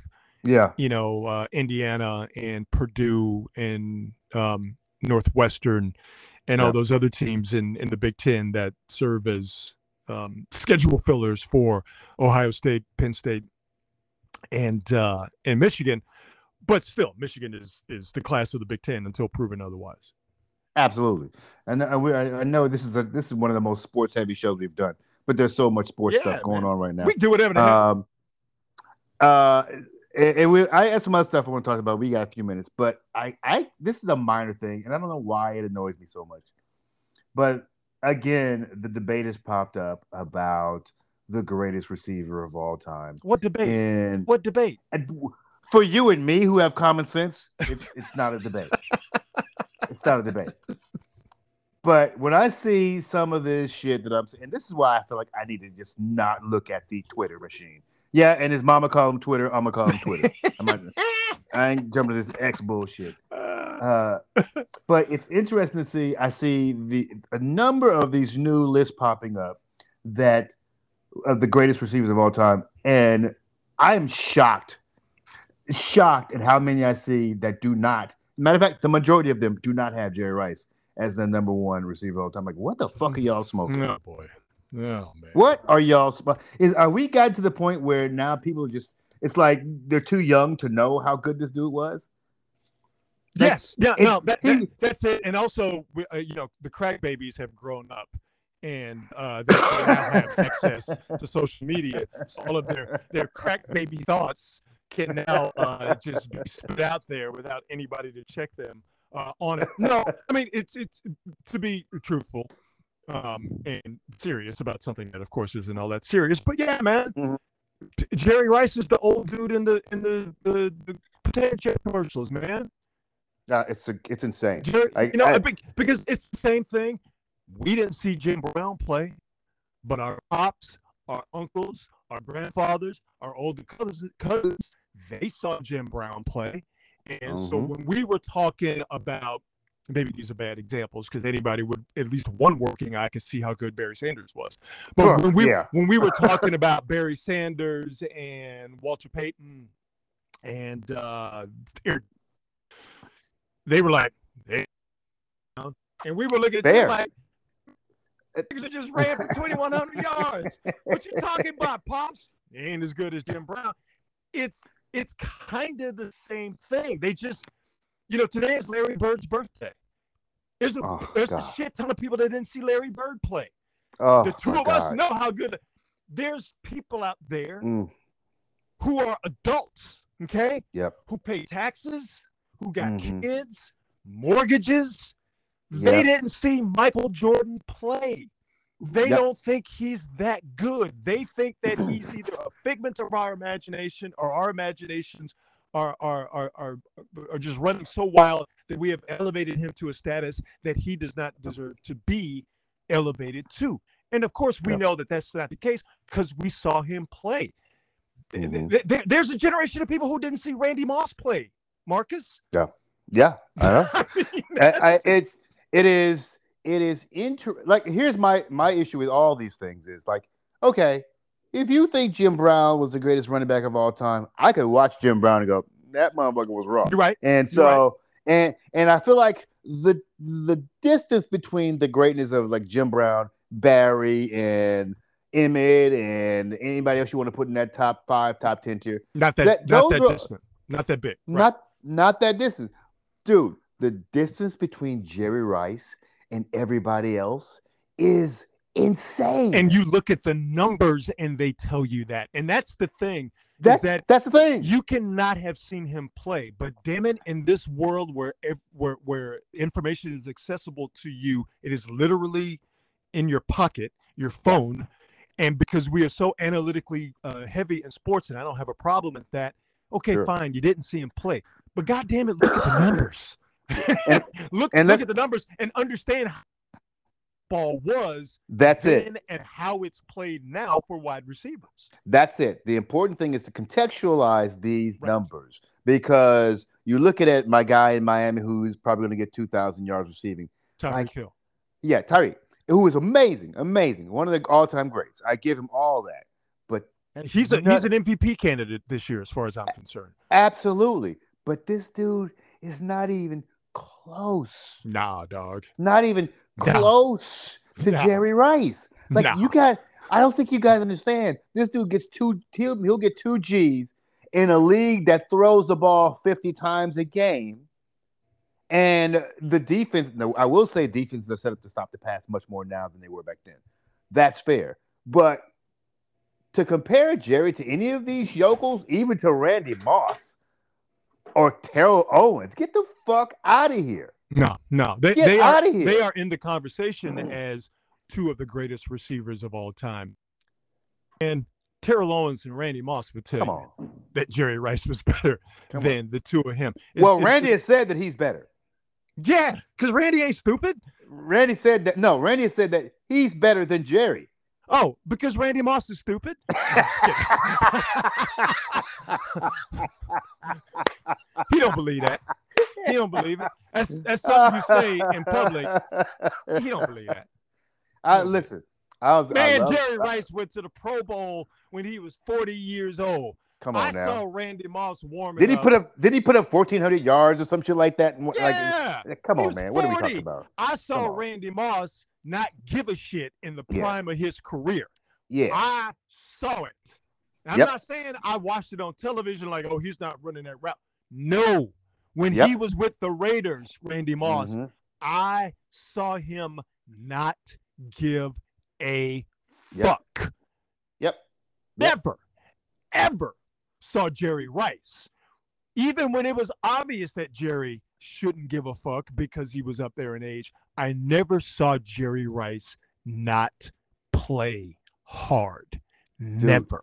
Indiana and Purdue and Northwestern and all those other teams in the Big Ten that serve as schedule fillers for Ohio State, Penn State, and Michigan. But still, Michigan is the class of the Big Ten until proven otherwise. Absolutely. And I know this is one of the most sports heavy shows we've done, but there's so much sports stuff going on right now. We do whatever. I have some other stuff I want to talk about. We got a few minutes, but this is a minor thing, and I don't know why it annoys me so much. But again, the debate has popped up about the greatest receiver of all time. What debate? What debate? For you and me who have common sense, it's not a debate. It's not a debate. But when I see some of this shit that I'm saying, and this is why I feel like I need to just not look at the Twitter machine. Yeah, and his mama called him Twitter. I'm gonna call him Twitter. I ain't jumping to this X bullshit. But it's interesting to see. I see a number of these new lists popping up that of the greatest receivers of all time, and I am shocked at how many I see that do not. Matter of fact, the majority of them do not have Jerry Rice as the number one receiver of all time. Like, what the fuck are y'all smoking? Oh boy. Oh, man. What are y'all? Are we gotten to the point where now people are it's like they're too young to know how good this dude was? Yes. Yeah. No. That's it. And also, the crack babies have grown up, and they now have access to social media. So all of their crack baby thoughts can now just be spit out there without anybody to check them on it. No, I mean it's to be truthful. And serious about something that, of course, isn't all that serious. But yeah, man, Jerry Rice is the old dude in the potato chip commercials, man. It's insane. Because it's the same thing. We didn't see Jim Brown play, but our pops, our uncles, our grandfathers, our older cousins, they saw Jim Brown play. And so when we were talking about, maybe these are bad examples because anybody with at least one working eye could see how good Barry Sanders was. But when we were talking about Barry Sanders and Walter Payton and they were like, hey. And we were looking at them like, niggas just ran for 2,100 yards. What you talking about, Pops? He ain't as good as Jim Brown. It's kind of the same thing. They just, today is Larry Bird's birthday. There's a shit ton of people that didn't see Larry Bird play. The two of us know how good. There's people out there who are adults, okay? Yep. Who pay taxes, who got kids, mortgages. They didn't see Michael Jordan play. They don't think he's that good. They think that he's either a figment of our imagination or our imaginations are just running so wild that we have elevated him to a status that he does not deserve to be elevated to. And of course, we know that that's not the case because we saw him play. There's a generation of people who didn't see Randy Moss play, Marcus. Yeah, I know. It is like, here's my issue with all these things is like, okay, if you think Jim Brown was the greatest running back of all time, I could watch Jim Brown and go, that motherfucker was wrong. You're right. And so, and I feel like the distance between the greatness of like Jim Brown, Barry, and Emmett, and anybody else you want to put in that top 5, top 10 tier, not that distant, not that big, right. not that distance, dude. The distance between Jerry Rice and everybody else is insane. And you look at the numbers and they tell you that. And that's the thing. That's the thing. You cannot have seen him play. But damn it, in this world where information is accessible to you, it is literally in your pocket, your phone. And because we are so analytically heavy in sports, and I don't have a problem with that, okay, fine, you didn't see him play. But God damn it, look at the numbers. look at the numbers and understand how ball was then and how it's played now for wide receivers. That's it. The important thing is to contextualize these numbers, because you look at my guy in Miami who's probably going to get 2,000 yards receiving. Tyreek Hill. Yeah, Tyreek, who is amazing, one of the all-time greats. I give him all that. But he's an MVP candidate this year as far as I'm concerned. Absolutely. But this dude is not even close. Nah, dog. Not even close to Jerry Rice. Like I don't think you guys understand. This dude gets he'll get 2 G's in a league that throws the ball 50 times a game. And the defense, I will say defenses are set up to stop the pass much more now than they were back then. That's fair. But to compare Jerry to any of these yokels, even to Randy Moss or Terrell Owens, get the fuck out of here. No. They are in the conversation as 2 of the greatest receivers of all time. And Terrell Owens and Randy Moss would tell you that Jerry Rice was better than the 2 of him. Randy has said that he's better. Yeah, because Randy ain't stupid. Randy said that he's better than Jerry. Oh, because Randy Moss is stupid? He don't believe that. He don't believe it. That's something you say in public. He don't believe that. Listen. Jerry Rice went to the Pro Bowl when he was 40 years old. Come on now. I saw Randy Moss warming Did he put up 1,400 yards or some shit like that? Yeah. Come on, man. 40. What are we talking about? I saw Randy Moss not give a shit in the prime of his career. Yeah. I saw it. I'm not saying I watched it on television like, oh, he's not running that route. No. When he was with the Raiders, Randy Moss, I saw him not give a fuck. Ever saw Jerry Rice. Even when it was obvious that Jerry shouldn't give a fuck because he was up there in age, I never saw Jerry Rice not play hard. Never.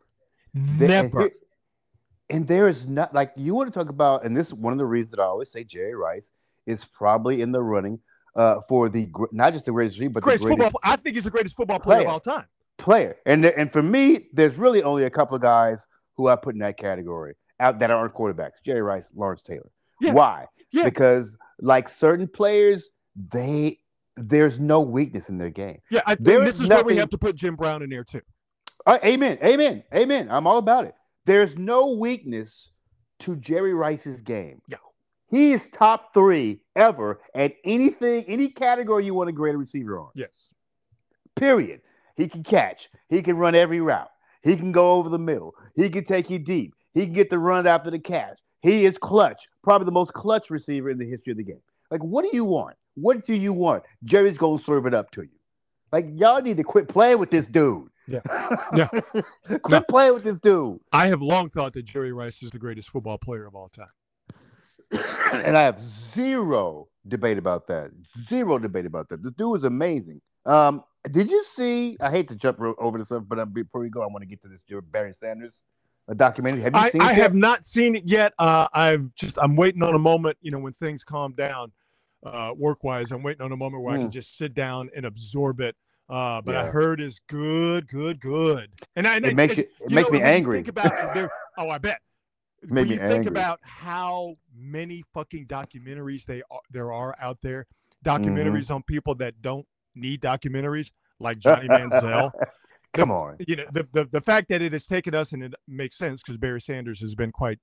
And there is not, like, you want to talk about, and this is one of the reasons that I always say Jerry Rice is probably in the running for not just the greatest receiver, but greatest football. I think he's the greatest football player of all time. player. And for me, there's really only a couple of guys who I put in that category out that aren't quarterbacks: Jerry Rice, Lawrence Taylor. Yeah. Why? Yeah. Because like certain players, there's no weakness in their game. Yeah, this is where we have to put Jim Brown in there too. Amen. I'm all about it. There's no weakness to Jerry Rice's game. Yeah. He is top 3 ever at any category you want to grade a receiver on. Yes. Period. He can catch. He can run every route. He can go over the middle. He can take you deep. He can get the run after the catch. He is clutch. Probably the most clutch receiver in the history of the game. Like, what do you want? What do you want? Jerry's going to serve it up to you. Like, y'all need to quit playing with this dude. Yeah. Yeah. Quit playing with this dude. I have long thought that Jerry Rice is the greatest football player of all time. And I have zero debate about that. Zero debate about that. The dude is amazing. Did you see? I hate to jump over this stuff, but before we go, I want to get to this Barry Sanders documentary. Have you seen it? I have not seen it yet. I'm waiting on a moment. When things calm down, work-wise, I'm waiting on a moment where I can just sit down and absorb it. But I heard it's good. And it makes me angry. Think about it, I bet. When you think about how many fucking documentaries there are out there, documentaries on people that don't need documentaries, like Johnny Manziel. Come on. The fact that it has taken us, and it makes sense because Barry Sanders has been quite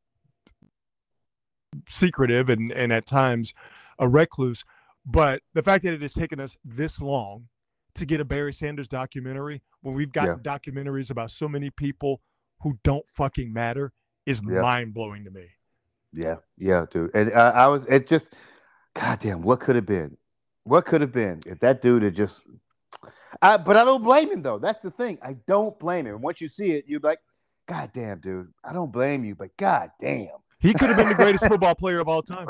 secretive and at times a recluse, but the fact that it has taken us this long to get a Barry Sanders documentary when we've got documentaries about so many people who don't fucking matter is mind-blowing to me. Yeah, dude. And goddamn, what could have been? What could have been if that dude had just but I don't blame him, though. That's the thing. I don't blame him. Once you see it, you're like, God damn, dude. I don't blame you, but god damn. He could have been the greatest football player of all time.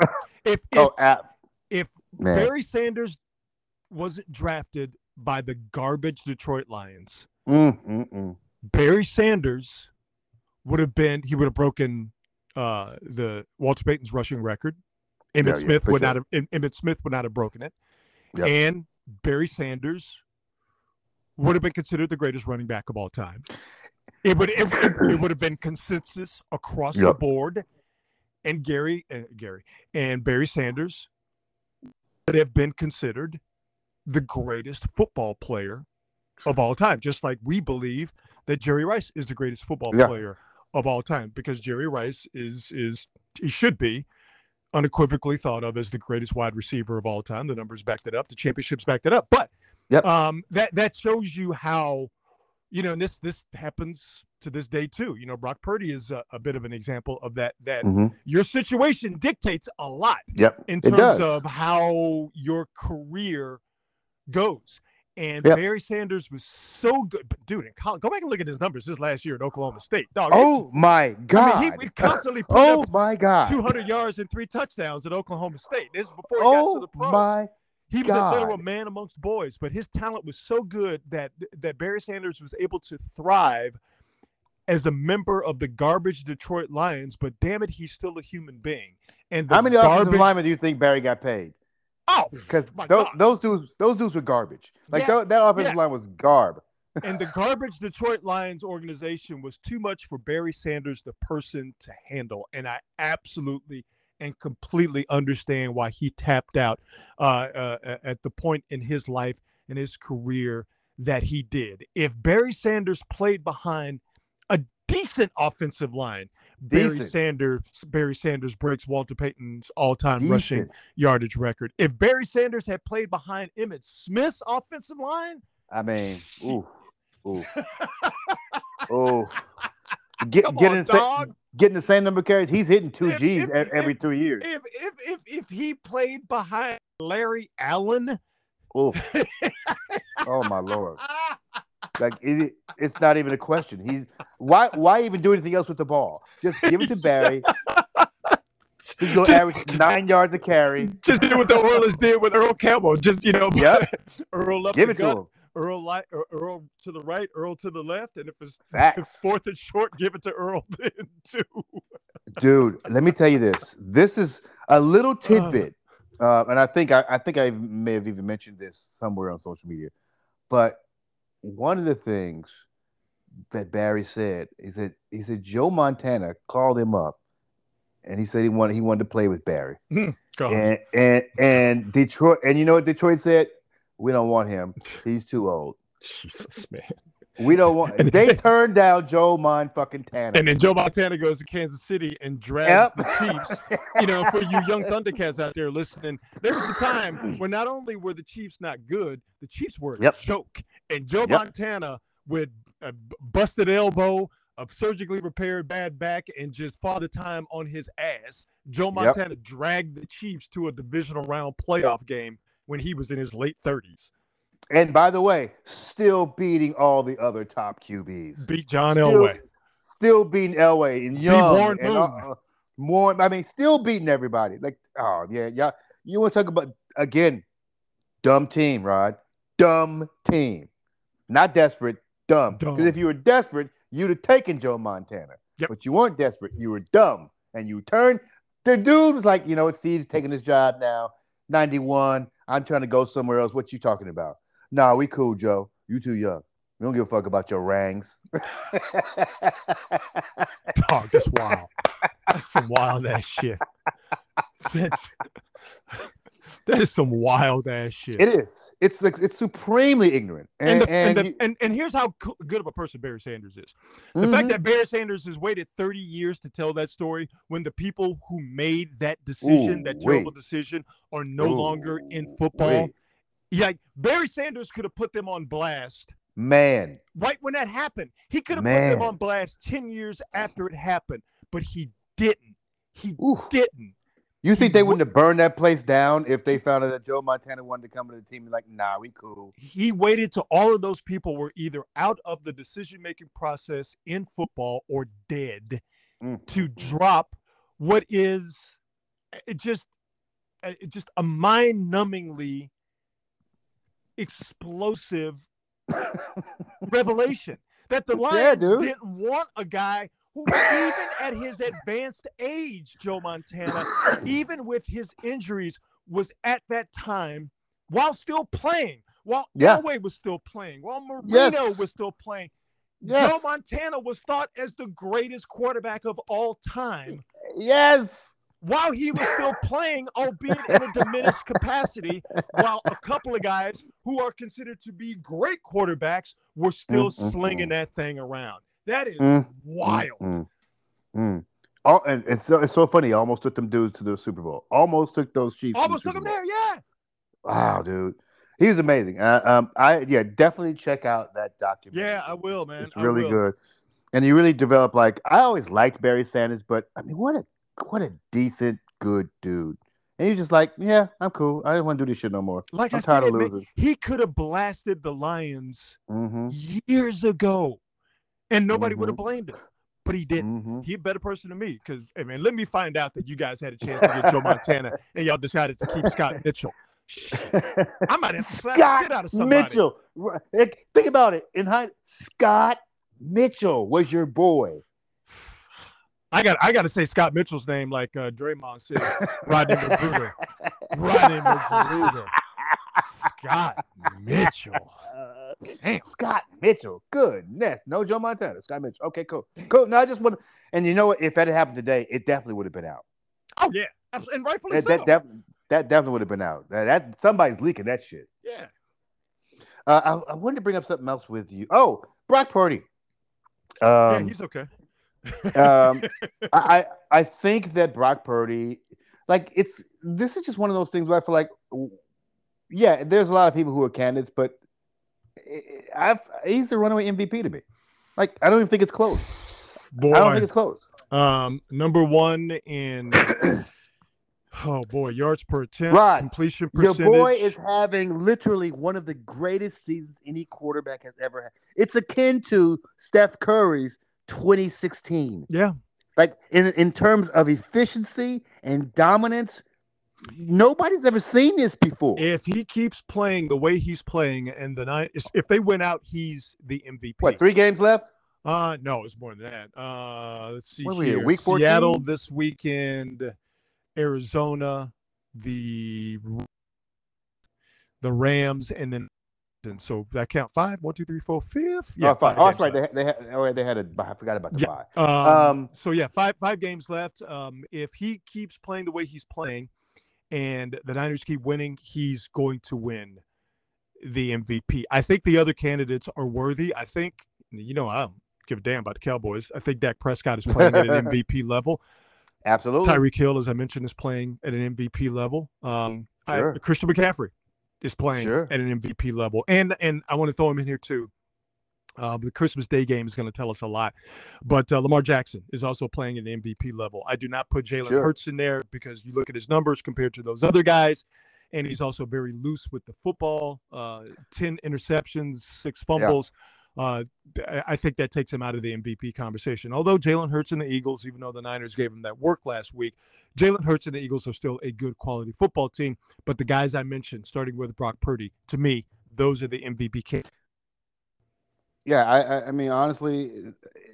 If Barry Sanders wasn't drafted by the garbage Detroit Lions, Barry Sanders would have broken the Walter Payton's rushing record. Emmitt Smith would not have broken it. Yep. And Barry Sanders would have been considered the greatest running back of all time. It would have been consensus across the board. And Barry Sanders would have been considered the greatest football player of all time, just like we believe that Jerry Rice is the greatest football player of all time, because Jerry Rice he should be unequivocally thought of as the greatest wide receiver of all time. The numbers backed it up. The championships backed it up. But that shows you how, and this happens to this day too. Brock Purdy is a bit of an example of that your situation dictates a lot in terms of how your career goes. And Barry Sanders was so good. But dude, go back and look at his numbers this last year at Oklahoma State. Dog, my God. I mean, he constantly put up 200 yards and 3 touchdowns at Oklahoma State. This is before he got to the pros. He was a literal man amongst boys, but his talent was so good that Barry Sanders was able to thrive as a member of the garbage Detroit Lions, but damn it, he's still a human being. And how many offensive linemen do you think Barry got paid? Oh, because those dudes were garbage. Like that offensive line was garb. And the garbage Detroit Lions organization was too much for Barry Sanders, the person, to handle. And I absolutely and completely understand why he tapped out at the point in his life and his career that he did. If Barry Sanders played behind a decent offensive line, Barry Sanders breaks Walter Payton's all-time rushing yardage record. If Barry Sanders had played behind Emmitt Smith's offensive line, I mean, getting the same number of carries, he's hitting 2 Gs every 2 years. If he played behind Larry Allen, oh my Lord. Like it's not even a question. Why even do anything else with the ball? Just give it to Barry. He's going to average 9 yards a carry. Just do what the Oilers did with Earl Campbell. Just Earl up give the it gut, to him. Earl to the right, Earl to the left, and if it's fourth and short, give it to Earl then too. Dude, let me tell you this. This is a little tidbit, and I think I may have even mentioned this somewhere on social media, but one of the things that Barry said is that he said Joe Montana called him up and he said he wanted to play with Barry. God. And Detroit, and you know what Detroit said? We don't want him. He's too old. Jesus, man. We don't want. They turned down Joe fucking Tanner. And then Joe Montana goes to Kansas City and drags the Chiefs. You know, for you young Thundercats out there listening, there was a time when not only were the Chiefs not good, the Chiefs were a joke. And Joe Montana with a busted elbow, a surgically repaired bad back, and just father time on his ass, Joe Montana dragged the Chiefs to a divisional round playoff game when he was in his late 30s. And by the way, still beating all the other top QBs. Beat John Elway. Still beating Elway and Young. Warren Moon. More, I mean, still beating everybody. Like, oh yeah. You want to talk about again? Dumb team, Rod. Dumb team. Not desperate. Dumb. Because if you were desperate, you'd have taken Joe Montana. Yep. But you weren't desperate. You were dumb, and you turned. The dude was like, you know what? Steve's taking his job now. 91. I'm trying to go somewhere else. What you talking about? Nah, we cool, Joe. You too young. We don't give a fuck about your rangs. Dog, that's wild. That's some wild ass shit. That is some wild ass shit. It is. It's supremely ignorant. And here's how good of a person Barry Sanders is. The fact that Barry Sanders has waited 30 years to tell that story when the people who made that decision, that terrible decision, are no longer in football. Yeah, Barry Sanders could have put them on blast. Man. Right when that happened. He could have put them on blast 10 years after it happened, but he didn't. He didn't. You think they wouldn't have burned that place down if they found out that Joe Montana wanted to come to the team? Like, nah, we cool. He waited till all of those people were either out of the decision-making process in football or dead to drop what is just a mind-numbingly explosive revelation that the Lions didn't want a guy who, even at his advanced age, Joe Montana, even with his injuries, was at that time, while still playing, while Elway was still playing, while Marino was still playing, Joe Montana was thought as the greatest quarterback of all time. Yes. While he was still playing, albeit in a diminished capacity, while a couple of guys who are considered to be great quarterbacks were still slinging that thing around. That is wild. Oh, and it's so funny. Almost took them dudes to the Super Bowl. Almost took those Chiefs. Almost took them there, yeah. Wow, dude. He was amazing. Definitely check out that documentary. Yeah, I will, man. It's really good. And you really develop, like, I always liked Barry Sanders, but I mean, what a decent, good dude. And he's just like, yeah, I'm cool. I don't want to do this shit no more. Like I'm tired of losing. He could have blasted the Lions years ago, and nobody would have blamed him. But he didn't. He's a better person than me because, hey, man, let me find out that you guys had a chance to get Joe Montana and y'all decided to keep Scott Mitchell. I might have to slap the shit out of somebody. Mitchell. Think about it. Scott Mitchell was your boy. I got to say Scott Mitchell's name like Draymond said. Rodney McGruder. Rodney McGruder. Scott Mitchell. Damn. Scott Mitchell. Goodness. No Joe Montana. Scott Mitchell. Okay, cool. Cool. No, I just want to, and you know what? If that had happened today, it definitely would have been out. Oh, yeah. And rightfully so. That definitely would have been out. That somebody's leaking that shit. Yeah. I wanted to bring up something else with you. Oh, Brock Purdy. Yeah, he's okay. I think that Brock Purdy, like, this is just one of those things where I feel like, yeah, there's a lot of people who are candidates, but he's a runaway MVP to me. Like, I don't even think it's close. Boy, I don't think it's close. Number one in yards per attempt, completion percentage. Your boy is having literally one of the greatest seasons any quarterback has ever had. It's akin to Steph Curry's 2016. Yeah. Like in terms of efficiency and dominance, nobody's ever seen this before. If he keeps playing the way he's playing and if they win out, he's the MVP. What, 3 games left? No, it's more than that. Let's see here. Week 14? Seattle this weekend, Arizona, the Rams, and then And so that count 5, 1, 2, 3, 4, 5. Oh, Yeah, fine. 5 Oh, that's games right. left. They had a bye. I forgot about the Yeah. bye. So yeah, five games left. If he keeps playing the way he's playing, and the Niners keep winning, he's going to win the MVP. I think the other candidates are worthy. I think, I don't give a damn about the Cowboys. I think Dak Prescott is playing at an MVP level. Absolutely. Tyreek Hill, as I mentioned, is playing at an MVP level. Sure. Christian McCaffrey is playing Sure. at an MVP level. And I want to throw him in here too. The Christmas Day game is going to tell us a lot. But Lamar Jackson is also playing at an MVP level. I do not put Jalen Hurts in there because you look at his numbers compared to those other guys, and he's also very loose with the football, 10 interceptions, 6 fumbles. I think that takes him out of the MVP conversation. Although Jalen Hurts and the Eagles, even though the Niners gave him that work last week, Jalen Hurts and the Eagles are still a good quality football team. But the guys I mentioned, starting with Brock Purdy, to me, those are the MVP candidates. Yeah, I mean, honestly,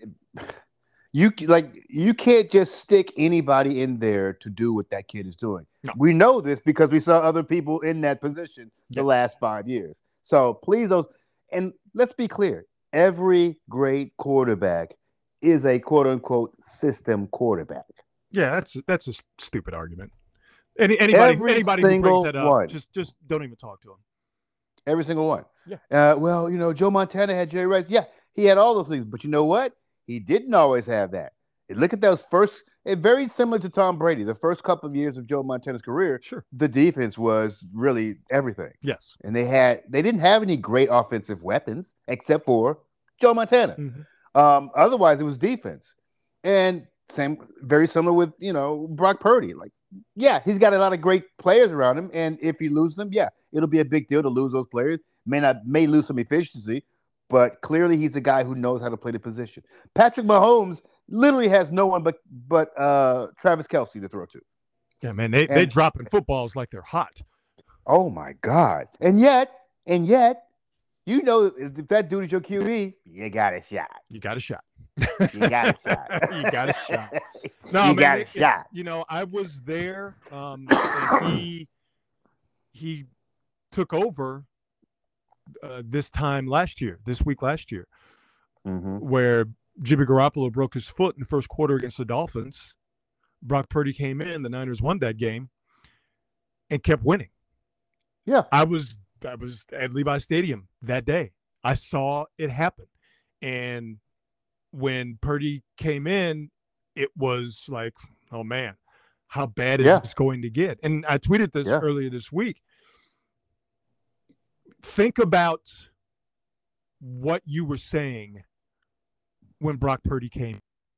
you can't just stick anybody in there to do what that kid is doing. No. We know this because we saw other people in that position the last 5 years. So please, and let's be clear, every great quarterback is a quote unquote system quarterback. Yeah, that's a stupid argument. Anybody who brings that up, just don't even talk to him. Every single one. Yeah. Well, Joe Montana had Jerry Rice. Yeah, he had all those things. But you know what? He didn't always have that. And look at those very similar to Tom Brady. The first couple of years of Joe Montana's career, sure, the defense was really everything. Yes. And they didn't have any great offensive weapons except for Joe Montana. Mm-hmm. Otherwise, it was defense. And very similar with, Brock Purdy. Like, yeah, he's got a lot of great players around him. And if he loses them, yeah, it'll be a big deal to lose those players. May lose some efficiency, but clearly he's a guy who knows how to play the position. Patrick Mahomes literally has no one but Travis Kelce to throw to. Yeah, man, they dropping footballs like they're hot. Oh my God! And yet, if that dude is your QB, you got a shot. You got a shot. You got a shot. You got a shot. No, you man, got a shot. I was there, and he took over this week last year, mm-hmm. where Jimmy Garoppolo broke his foot in the first quarter against the Dolphins. Brock Purdy came in, the Niners won that game and kept winning. Yeah. I was at Levi Stadium that day. I saw it happen. And when Purdy came in, it was like, oh man, how bad is this going to get? And I tweeted this earlier this week. Think about what you were saying when Brock Purdy came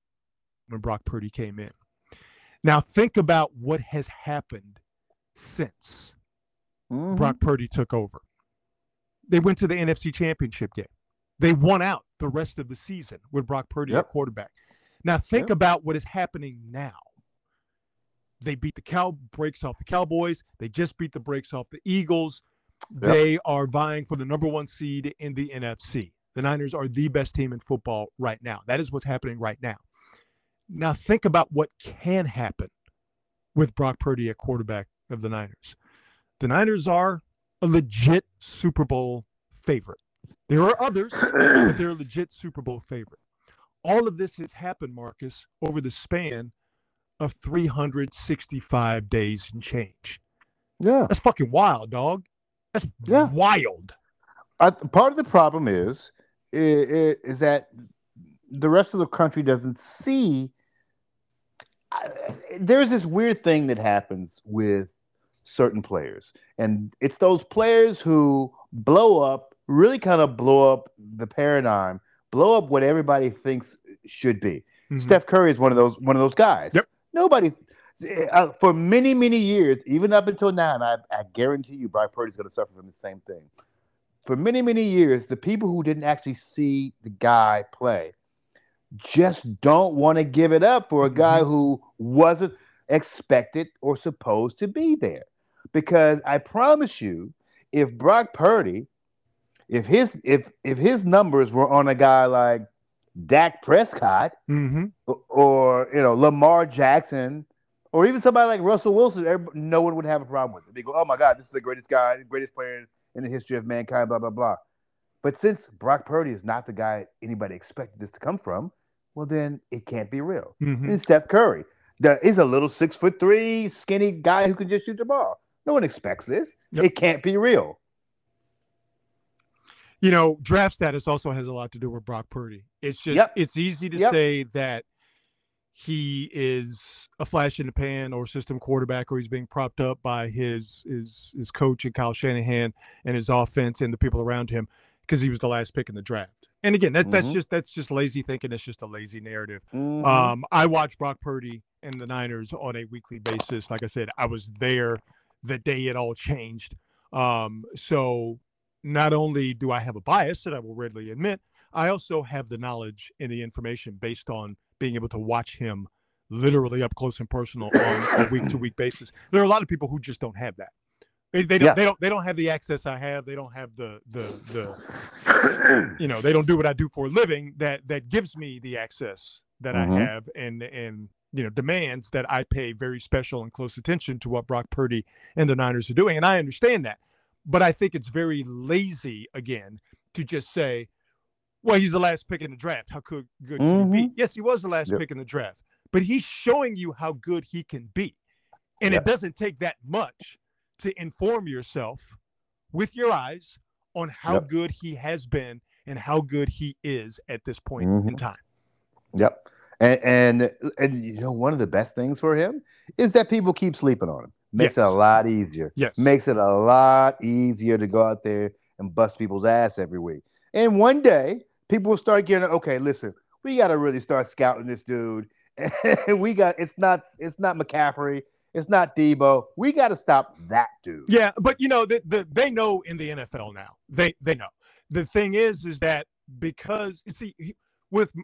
in. Now think about what has happened since Brock Purdy took over. They went to the NFC Championship game. They won out the rest of the season with Brock Purdy at quarterback. Now think about what is happening now. They beat the brakes off the Cowboys. They just beat the brakes off the Eagles. They are vying for the number 1 seed in the NFC. The Niners are the best team in football right now. That is what's happening right now. Now think about what can happen with Brock Purdy at quarterback of the Niners. The Niners are a legit Super Bowl favorite. There are others, but they're a legit Super Bowl favorite. All of this has happened, Marcus, over the span of 365 days and change. Yeah. That's fucking wild, dog. That's wild. Part of the problem is that the rest of the country doesn't see. There's this weird thing that happens with certain players, and it's those players who really kind of blow up the paradigm, blow up what everybody thinks should be. Mm-hmm. Steph Curry is one of those guys. Yep. Nobody. For many, many years, even up until now, and I guarantee you Brock Purdy's going to suffer from the same thing. For many, many years, the people who didn't actually see the guy play just don't want to give it up for a guy who wasn't expected or supposed to be there. Because I promise you, if Brock Purdy, if his numbers were on a guy like Dak Prescott or Lamar Jackson, or even somebody like Russell Wilson, no one would have a problem with it. They go, oh my God, this is the greatest guy, the greatest player in the history of mankind, blah, blah, blah. But since Brock Purdy is not the guy anybody expected this to come from, well, then it can't be real. Mm-hmm. And Steph Curry is a little 6'3" skinny guy who can just shoot the ball. No one expects this. Yep. It can't be real. You know, draft status also has a lot to do with Brock Purdy. It's just it's easy to say that he is a flash in the pan or system quarterback, or he's being propped up by his coach and Kyle Shanahan and his offense and the people around him because he was the last pick in the draft. And again, that's just lazy thinking. It's just a lazy narrative. Mm-hmm. I watch Brock Purdy and the Niners on a weekly basis. Like I said, I was there the day it all changed. So not only do I have a bias that I will readily admit, I also have the knowledge and the information based on being able to watch him literally up close and personal on a week-to-week basis. There are a lot of people who just don't have that. They don't have the access I have. They don't have the you know, they don't do what I do for a living that gives me the access that I have and you know, demands that I pay very special and close attention to what Brock Purdy and the Niners are doing. And I understand that. But I think it's very lazy, again, to just say, well, he's the last pick in the draft. How good can he be? Yes, he was the last pick in the draft. But he's showing you how good he can be. And it doesn't take that much to inform yourself with your eyes on how good he has been and how good he is at this point in time. Yep. And you know, one of the best things for him is that people keep sleeping on him. Makes it a lot easier. Yes. Makes it a lot easier to go out there and bust people's ass every week. And one day, people will start getting, okay, listen, we got to really start scouting this dude. And it's not McCaffrey. It's not Debo. We got to stop that dude. Yeah, but you know, they know in the NFL now. They know. The thing is that because with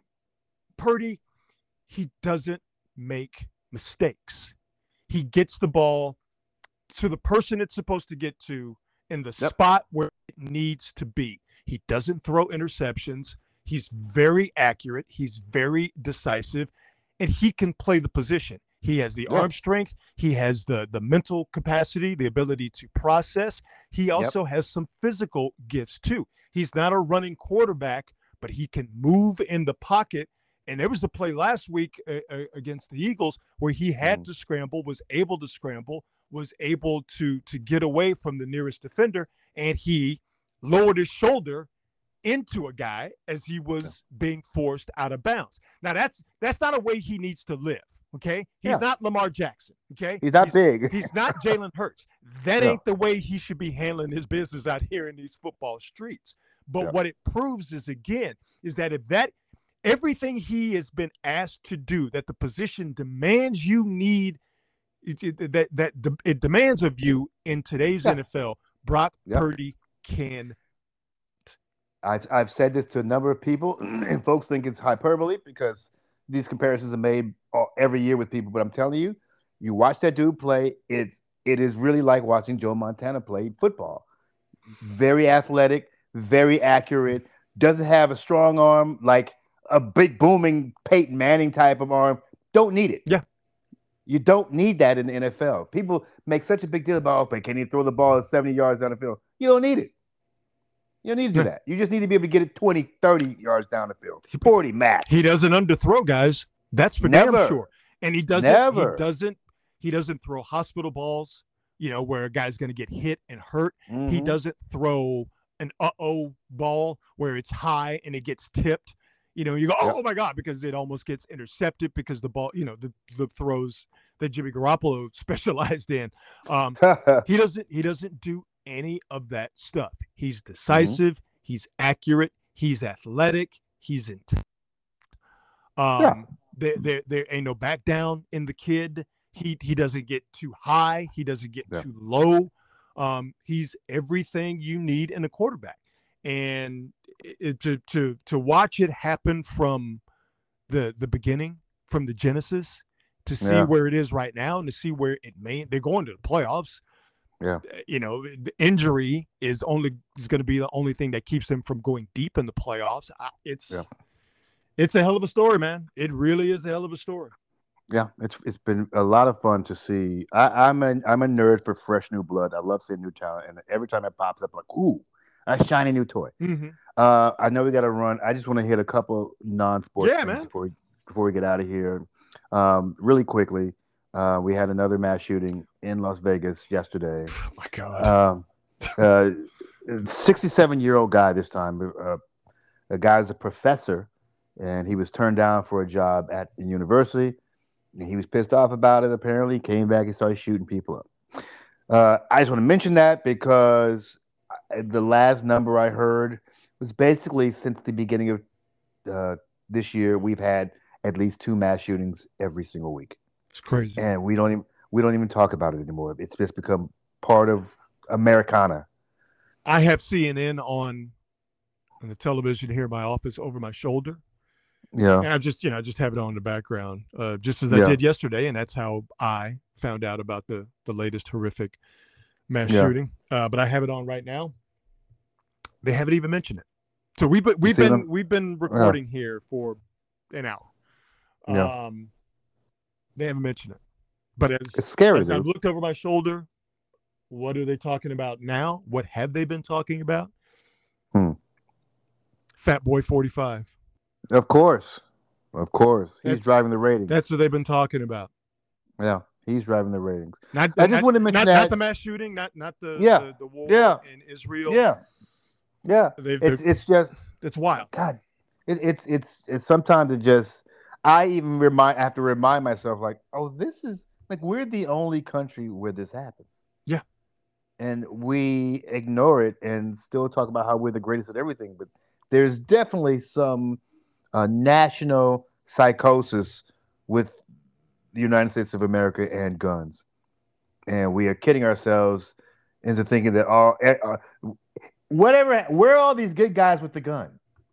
Purdy, he doesn't make mistakes. He gets the ball to the person it's supposed to get to in the spot where it needs to be. He doesn't throw interceptions. He's very accurate. He's very decisive, and he can play the position. He has the arm strength. He has the mental capacity, the ability to process. He also has some physical gifts too. He's not a running quarterback, but he can move in the pocket. And there was a play last week against the Eagles where he had to scramble, was able to scramble, was able to get away from the nearest defender, and he lowered his shoulder into a guy as he was being forced out of bounds. Now, that's not a way he needs to live, okay? He's not Lamar Jackson, okay? He's not big. He's not Jalen Hurts. That ain't the way he should be handling his business out here in these football streets. But what it proves is that everything he has been asked to do, that the position demands you need, it demands of you in today's NFL, Brock Purdy can. I've said this to a number of people, and folks think it's hyperbole because these comparisons are made every year with people. But I'm telling you, you watch that dude play, it is really like watching Joe Montana play football. Very athletic, very accurate, doesn't have a strong arm like a big booming Peyton Manning type of arm. Don't need it. Yeah. You don't need that in the NFL. People make such a big deal about, okay, can he throw the ball 70 yards down the field? You don't need it. You don't need to do that. You just need to be able to get it 20, 30 yards down the field. 40 max. He doesn't underthrow guys. That's for damn sure. And he doesn't throw hospital balls, you know, where a guy's going to get hit and hurt. He doesn't throw an ball where it's high and it gets tipped. You know, you go, oh my God, because it almost gets intercepted because the ball, you know, the throws that Jimmy Garoppolo specialized in. He doesn't do any of that stuff. He's decisive. He's accurate. He's athletic. He's intelligent. There ain't no back down in the kid. He doesn't get too high. He doesn't get too low. He's everything you need in a quarterback. And to watch it happen from the beginning, from the genesis, to see where it is right now and to see where they're going to the playoffs. Yeah, you know, the injury is going to be the only thing that keeps them from going deep in the playoffs. It's a hell of a story, man. It really is a hell of a story. Yeah, it's been a lot of fun to see. I'm a nerd for fresh new blood. I love seeing new talent, and every time it pops up, like, ooh, a shiny new toy. Hmm. I know we got to run. I just want to hit a couple non-sports Yeah, things man. before we get out of here. Really quickly, we had another mass shooting in Las Vegas yesterday. Oh my God. Um, 67-year-old guy this time. The guy's a professor, and he was turned down for a job at the university. And he was pissed off about it. Apparently, came back and started shooting people up. I just want to mention that because the last number I heard was basically since the beginning of uh, this year, we've had at least two mass shootings every single week, It's crazy. and we don't even talk about it anymore. It's just become part of Americana. I have CNN on the television here in my office over my shoulder. Yeah, And I just, just have it on in the background, just as I yeah, did yesterday. And that's how I found out about the latest horrific mass yeah. shooting. But I have it on right now. They haven't even mentioned it. So we've been You we've see been them? we've been Yeah, recording here for an hour. yeah. Um, they haven't mentioned it. But It's scary, as I've dude. looked over my shoulder, what are they talking about now? What have they been talking about? Hmm. Fat Boy 45. Of course, of course. He's That's driving the ratings. that's what they've been talking about. Yeah, he's driving the ratings. Not I just not want to mention not that. the mass shooting, not the Yeah, the, the war yeah, in Israel. yeah, yeah. They've It's just it's wild. God. It's sometimes it just I even have to remind myself like, oh, this is like we're the only country where this happens, Yeah. and we ignore it and still talk about how we're the greatest at everything. But there's definitely some national psychosis with the United States of America and guns, and we are kidding ourselves into thinking that whatever, where are all these good guys with the gun?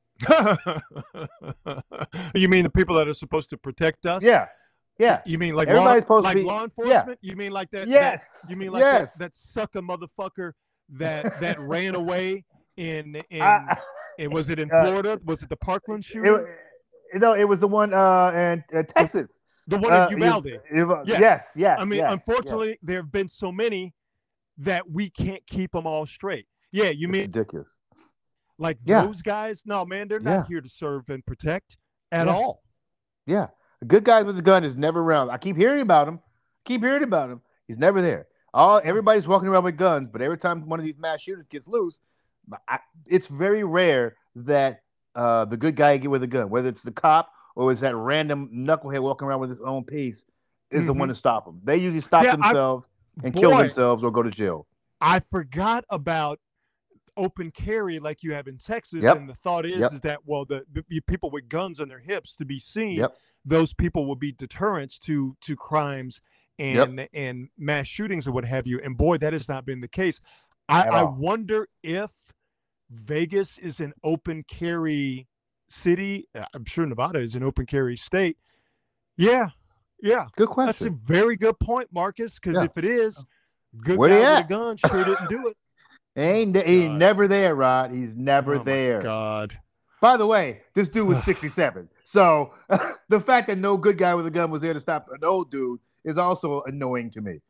You mean the people that are supposed to protect us? Yeah, yeah. You mean like Everybody's supposed to like be. law Yeah. enforcement? You mean like that you Yes. mean like that Yes. that sucker motherfucker that ran away in I, was it in uh, Florida? Was it the Parkland it, shooting? it was the one in The, Texas. the one in Uvalde. Yeah. Yes, yes, I mean, yes, yes. unfortunately, there have been so many that we can't keep them all straight. Yeah, you It's mean ridiculous. like Yeah, those guys? No, man, they're not yeah, here to serve and protect at yeah, all. yeah. A good guy with a gun is never around. I keep hearing about him. Keep hearing about him. He's never there. Everybody's walking around with guns, but every time one of these mass shooters gets loose, it's very rare that the good guy get with a gun, whether it's the cop or it's that random knucklehead walking around with his own piece, is the Mm-hmm. one to stop them. They usually stop Yeah, themselves and kill boy, themselves or go to jail. I forgot about open carry like you have in Texas, Yep, and the thought is yep, that well, the people with guns on their hips to be seen, yep, those people will be deterrents to crimes yep. and mass shootings or what have you. And boy, that has not been the case. At I all. wonder if Vegas is an open carry city. I'm sure Nevada is an open carry state. Yeah, yeah. Good That's a question. very good point, Marcus. Because Yeah. if it is, good Where guy they with a at? gun sure didn't do it. Oh Ain't my he god. never there, Rod? He's never Oh my there. god. By the way, this dude was 67. So the fact that no good guy with a gun was there to stop an old dude is also annoying to me.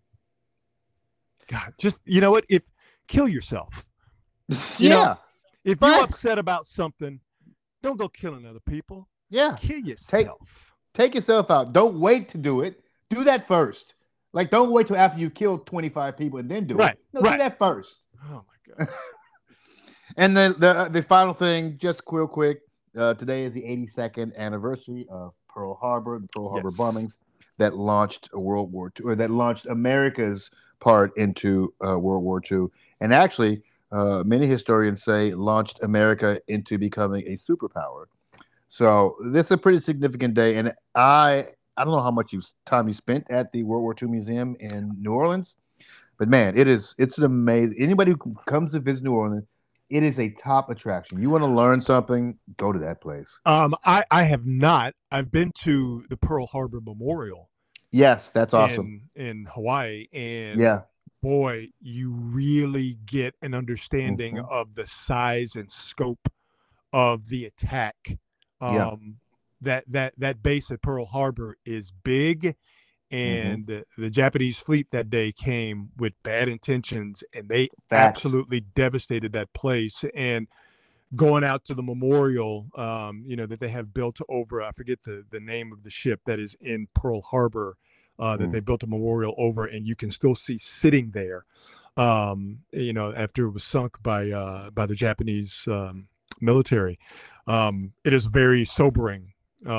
God, just you know what? If kill yourself. You know, Yeah. if you're Facts. upset about something, don't go killing other people. Yeah. Kill Take yourself. take yourself out. Don't wait to do it. Do that first. Like, don't wait till after you kill 25 people and then do it. Right. No, do Right. that first. Oh my god. And then the final thing, just real quick. Today is the 82nd anniversary of Pearl Harbor, the Pearl Harbor Yes. bombings that launched World War II, or that launched America's part into World War II, and actually, many historians say launched America into becoming a superpower. So this is a pretty significant day, and I don't know how much time you spent at the World War II Museum in New Orleans, but man, it's an amazing. Anybody who comes to visit New Orleans, it is a top attraction. You want to learn something, go to that place. I have not. I've been to the Pearl Harbor Memorial Yes, that's awesome. in Hawaii, and Yeah. boy, you really get an understanding Hmm. of the size and scope of the attack. Yeah. Um, that base at Pearl Harbor is big, Mm-hmm. and the Japanese fleet that day came with bad intentions, and they Facts. absolutely devastated that place. And going out to the memorial, that they have built over, I forget the name of the ship that is in Pearl Harbor, that Mm. they built a memorial over, and you can still see sitting there, after it was sunk by the Japanese military. It is very sobering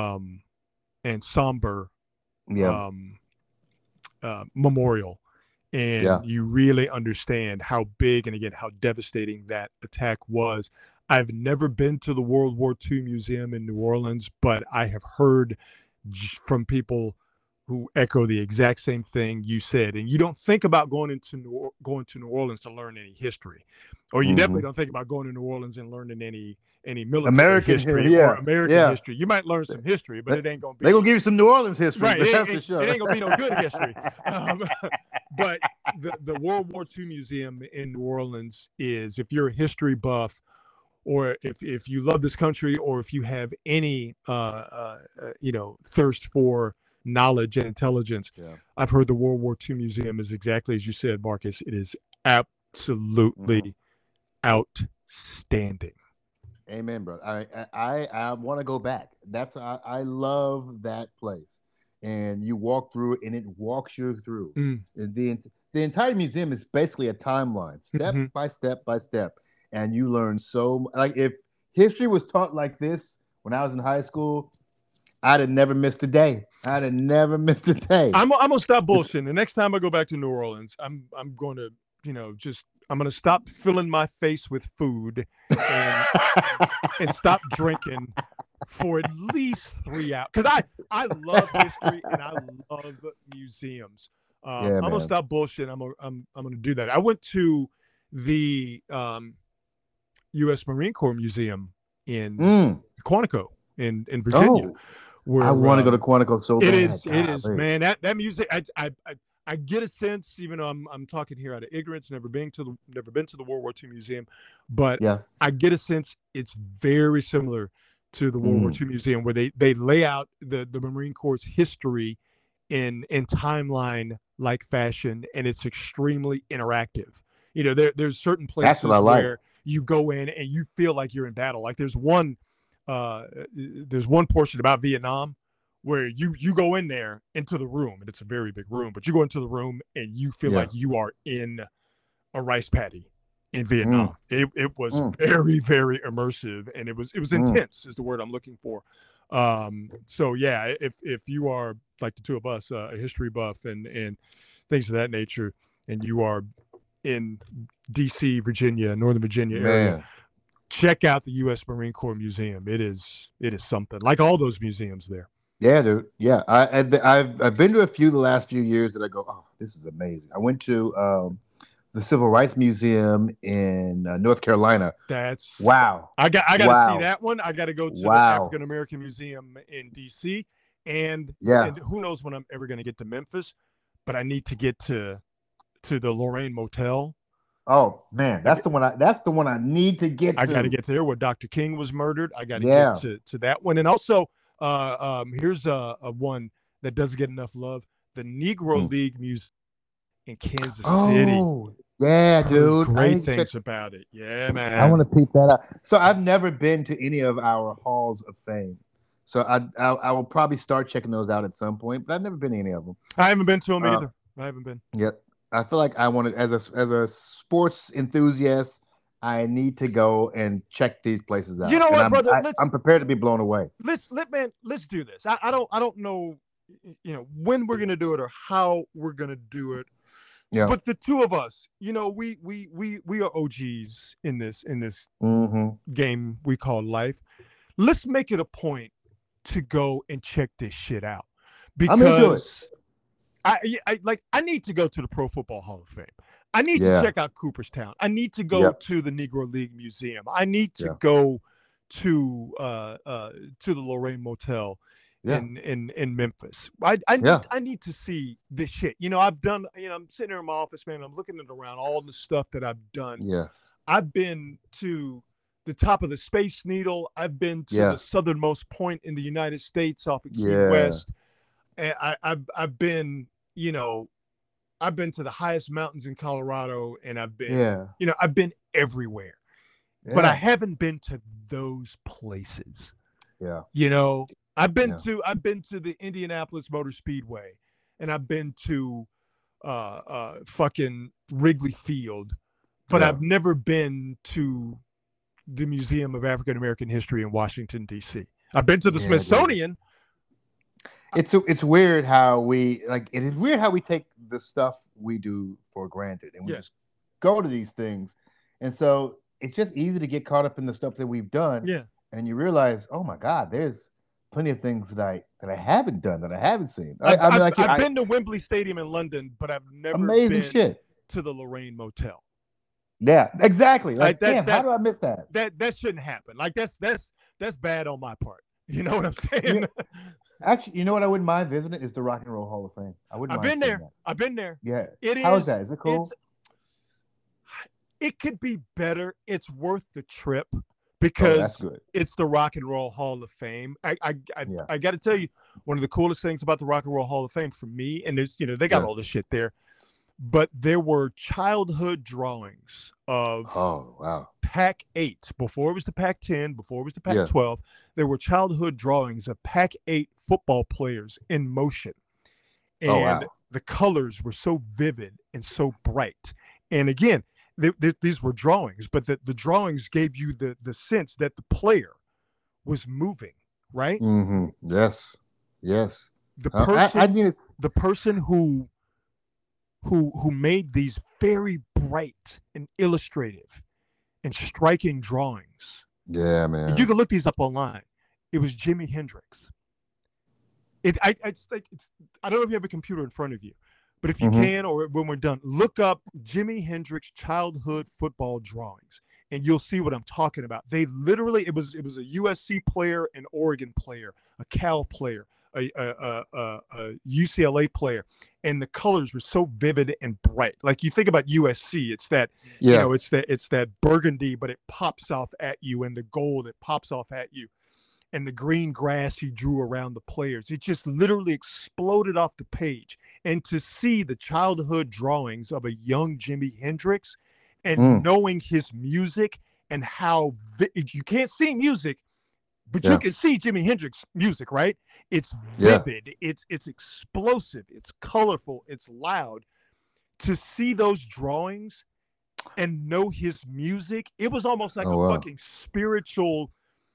and somber Yeah. um, memorial, Yeah. and you really understand how big and again how devastating that attack was. I've never been to the World War II Museum in New Orleans, but I have heard from people who echo the exact same thing you said. And you don't think about going to New Orleans to learn any history, or you definitely Mm-hmm. don't think about going to New Orleans and learning any military American history or yeah, American yeah. history. You might learn some history, but They, it ain't gonna they gonna be give you some New Orleans history, right. but that's for It sure. ain't gonna be no good history. Um, but the World War II Museum in New Orleans is, if you're a history buff, or if you love this country, or if you have any thirst for knowledge and intelligence, Yeah. I've heard the World War II Museum is exactly as you said, Marcus. It is Mm-hmm. absolutely outstanding. Amen, bro. I want to go back. I love that place, and you walk through it, and it walks you through. Mm. The entire museum is basically a timeline, step Mm-hmm. by step by step, and you learn like if history was taught like this when I was in high school, I'd have never missed a day. I'd have never missed a day. I'm gonna stop It's bullshitting. The next time I go back to New Orleans, I'm going to just I'm gonna stop filling my face with food and stop drinking for at least 3 hours, because I love history and I love museums. yeah, I'm gonna man. stop bullshit. I'm gonna do that. I went to the U.S. Marine Corps Museum in Mm. Quantico in Virginia, Oh, I where want to go to Quantico so bad. it is, Golly. man, that music. I get a sense, even though I'm talking here out of ignorance, never been to the World War II Museum, but Yeah. I get a sense it's very similar to the World War Mm. II Museum, where they lay out the Marine Corps' history in timeline like fashion, and it's extremely interactive. There's certain That's what I places like. where you go in and you feel like you're in battle. Like there's one portion about Vietnam where you go in there into the room, and it's a very big room, but you go into the room and you feel Yeah. like you are in a rice paddy in Mm. Vietnam. It was Mm. very, very immersive, and it was Mm. intense is the word I'm looking for. So yeah, if you are like the two of us, a history buff and things of that nature, and you are in DC, Virginia, Northern Virginia area, Man. check out the U.S. Marine Corps Museum. It is something, like all those museums there. Yeah, dude. Yeah, I've been to a few the last few years that I go, oh, this is amazing. I went to the Civil Rights Museum in North Carolina. That's Wow, I got to see wow, that one. I got to go to the wow. African American Museum in DC, and Yeah. and who knows when I'm ever going to get to Memphis, but I need to get to the Lorraine Motel. Oh man, I, that's the one I need to get I got to to. get there where Dr. King was murdered. I got to get Yeah. to that one, and also here's a one that doesn't get enough love: the Negro Mm. League Museum in Kansas City. Oh, yeah, Heard dude. I great need to check. things about it. Yeah, I want man. to peep that out. So I've never been to any of our halls of fame. So I will probably start checking those out at some point, but I've never been to any of them. I haven't been to them Uh, either. I haven't been. yeah, I feel like I want to, as a sports enthusiast, I need to go and check these places You out, know and what, brother? I'm prepared to be blown away. Let's do this. I don't know, when we're gonna do it or how we're gonna do it. Yeah. But the two of us, we are OGs in this Mm-hmm. game we call life. Let's make it a point to go and check this shit out, I'm into it. because I need to go to the Pro Football Hall of Fame. I need to Yeah. check out Cooperstown. I need to go Yep. to the Negro League Museum. I need to Yeah. go to the Lorraine Motel Yeah. in Memphis. I need Yeah. I need to see this shit. I've done. I'm sitting here in my office, man. I'm looking at around all the stuff that I've done. Yeah. I've been to the top of the Space Needle. I've been to the southernmost point in the United States off of Key West. And I've been, you know, I've been to the highest mountains in Colorado, and I've been, you know, I've been everywhere, but I haven't been to those places. Yeah. You know, I've been to the Indianapolis Motor Speedway, and I've been to fucking Wrigley Field, but I've never been to the Museum of African American History in Washington, D.C. I've been to the Smithsonian. It's weird how we it is weird how we take the stuff we do for granted, and we just go to these things, and so it's just easy to get caught up in the stuff that we've done. Yeah. And you realize, oh my God, there's plenty of things that I haven't done, that I haven't seen. I've been to Wembley Stadium in London, but I've never been to the Lorraine Motel. Yeah, exactly. Like, damn, how do I miss that? That shouldn't happen. Like that's bad on my part. You know what I'm saying? Actually, you know what I wouldn't mind visiting is the Rock and Roll Hall of Fame. I've been there. I've been there. Yeah. How is that? Is it cool? It could be better. It's worth the trip because it's the Rock and Roll Hall of Fame. I got to tell you, one of the coolest things about the Rock and Roll Hall of Fame for me, and there's, you know, they got all this shit there, but there were childhood drawings of Pac-8 before it was the Pac-10, before it was the Pac-12. There were childhood drawings of Pac-8 football players in motion, and the colors were so vivid and so bright. And again, these were drawings, but the drawings gave you the sense that the player was moving, right? Mm-hmm. Yes. The person who made these very bright and illustrative and striking drawings. Yeah, man. You can look these up online. It was Jimi Hendrix. I don't know if you have a computer in front of you, but if you can, or when we're done, look up Jimi Hendrix childhood football drawings, and you'll see what I'm talking about. They literally, it was a USC player, an Oregon player, a Cal player, a UCLA player, and the colors were so vivid and bright. Like you think about USC, it's that you know, it's that burgundy, but it pops off at you, and the gold, it pops off at you. And the green grass he drew around the players. It just literally exploded off the page. And to see the childhood drawings of a young Jimi Hendrix and knowing his music and how you can't see music, but you can see Jimi Hendrix music, right? It's vivid, it's explosive, it's colorful, it's loud. To see those drawings and know his music, it was almost like a fucking spiritual.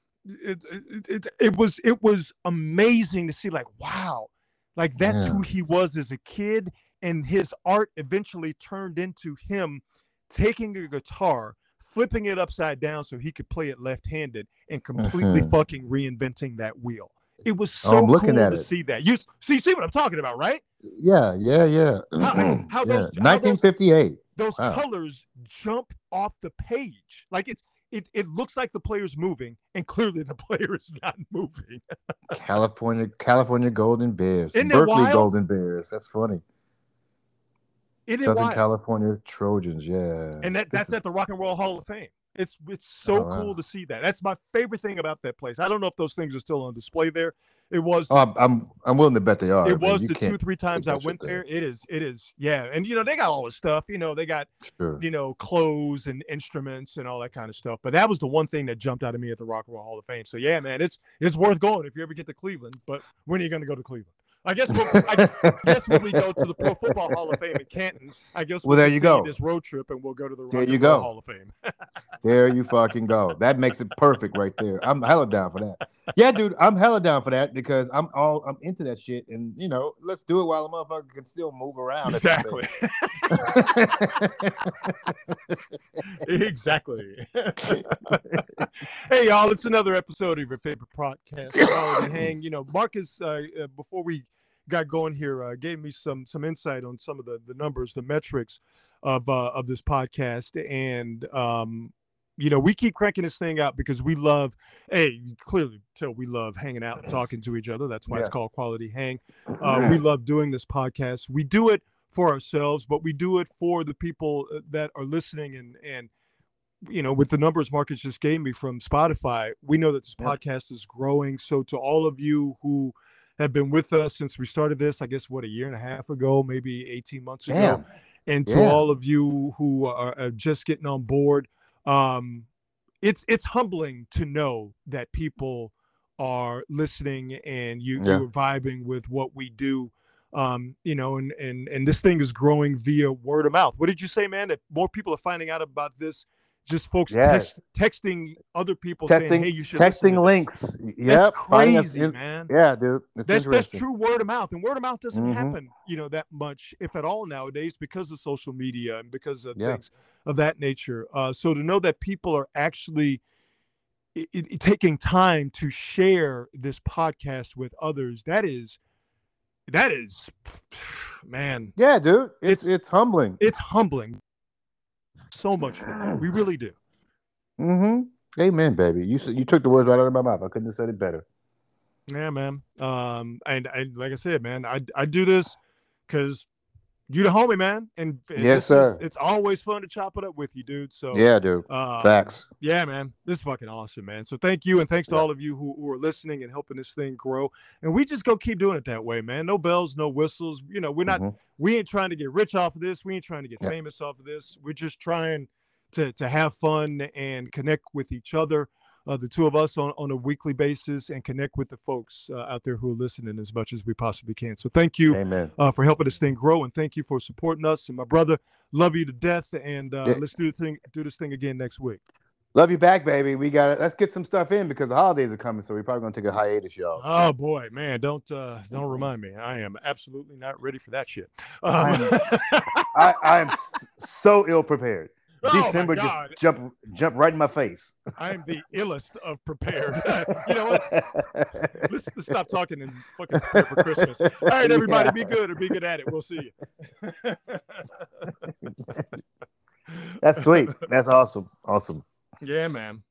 It was amazing to see, like, wow, like that's who he was as a kid, and his art eventually turned into him taking a guitar, flipping it upside down so he could play it left-handed, and completely fucking reinventing that wheel. It was so cool to see that. You see what I'm talking about, right? Yeah. How those 1958. Those colors jump off the page. Like it looks like the player's moving, and clearly the player is not moving. California Golden Bears. Isn't Berkeley Golden Bears. That's funny. Southern California Trojans, And that's at the Rock and Roll Hall of Fame. It's so cool to see that. That's my favorite thing about that place. I don't know if those things are still on display there. It was. I'm willing to bet they are. It was the 2-3 times I went there. It is. Yeah, and you know they got all this stuff. You know they got you know clothes and instruments and all that kind of stuff. But that was the one thing that jumped out at me at the Rock and Roll Hall of Fame. So yeah, man, it's worth going if you ever get to Cleveland. But when are you going to go to Cleveland? I guess when we go to the Pro Football Hall of Fame in Canton, I guess there you go. This road trip and we'll go to the Rock and Roll Hall of Fame. There you fucking go. That makes it perfect right there. I'm hella down for that. Yeah, dude, I'm hella down for that because I'm into that shit, and you know, let's do it while a motherfucker can still move around. Exactly. Exactly. Hey y'all, it's another episode of your favorite podcast, Quality Hang. You know, Marcus, before we got going here, gave me some insight on some of the numbers, the metrics of this podcast, and you know, we keep cranking this thing out because we love. Hey, you clearly tell we love hanging out and talking to each other. That's why it's called Quality Hang. We love doing this podcast. We do it for ourselves, but we do it for the people that are listening and with the numbers Marcus just gave me from Spotify, we know that this Yep. podcast is growing. So to all of you who have been with us since we started this, I guess, a year and a half ago, maybe 18 months ago. Damn. And to Yeah. all of you who are just getting on board, it's humbling to know that people are listening and you're vibing with what we do. And this thing is growing via word of mouth. What did you say, man? That more people are finding out about this? Just folks texting other people saying, "Hey, you should listen to links." This. Yep. That's crazy, man. Yeah, dude. That's true word of mouth, and word of mouth doesn't happen, that much, if at all, nowadays because of social media and because of things of that nature. So to know that people are actually taking time to share this podcast with others, that is, man. Yeah, dude. It's humbling. It's humbling. So much for that. We really do. Amen, baby. You took the words right out of my mouth. I couldn't have said it better. Yeah, man. And like I said, man, I do this because you the homie, man. And yes, sir. It's always fun to chop it up with you, dude. So yeah, dude. Facts. Yeah, man. This is fucking awesome, man. So thank you, and thanks to all of you who are listening and helping this thing grow. And we just go keep doing it that way, man. No bells, no whistles. We ain't trying to get rich off of this. We ain't trying to get famous off of this. We're just trying to have fun and connect with each other, the two of us on a weekly basis, and connect with the folks out there who are listening as much as we possibly can. So thank you for helping this thing grow, and thank you for supporting us. And my brother, love you to death. And let's do this thing again next week. Love you back, baby. Let's get some stuff in because the holidays are coming, so we're probably gonna take a hiatus, y'all. Oh boy, man, don't remind me. I am absolutely not ready for that shit. I am so ill prepared. December just jump right in my face. I am the illest of prepared. You know what? Let's stop talking and fucking prepare for Christmas. All right, everybody, be good or be good at it. We'll see you. That's sweet. That's awesome. Awesome. Yeah, man.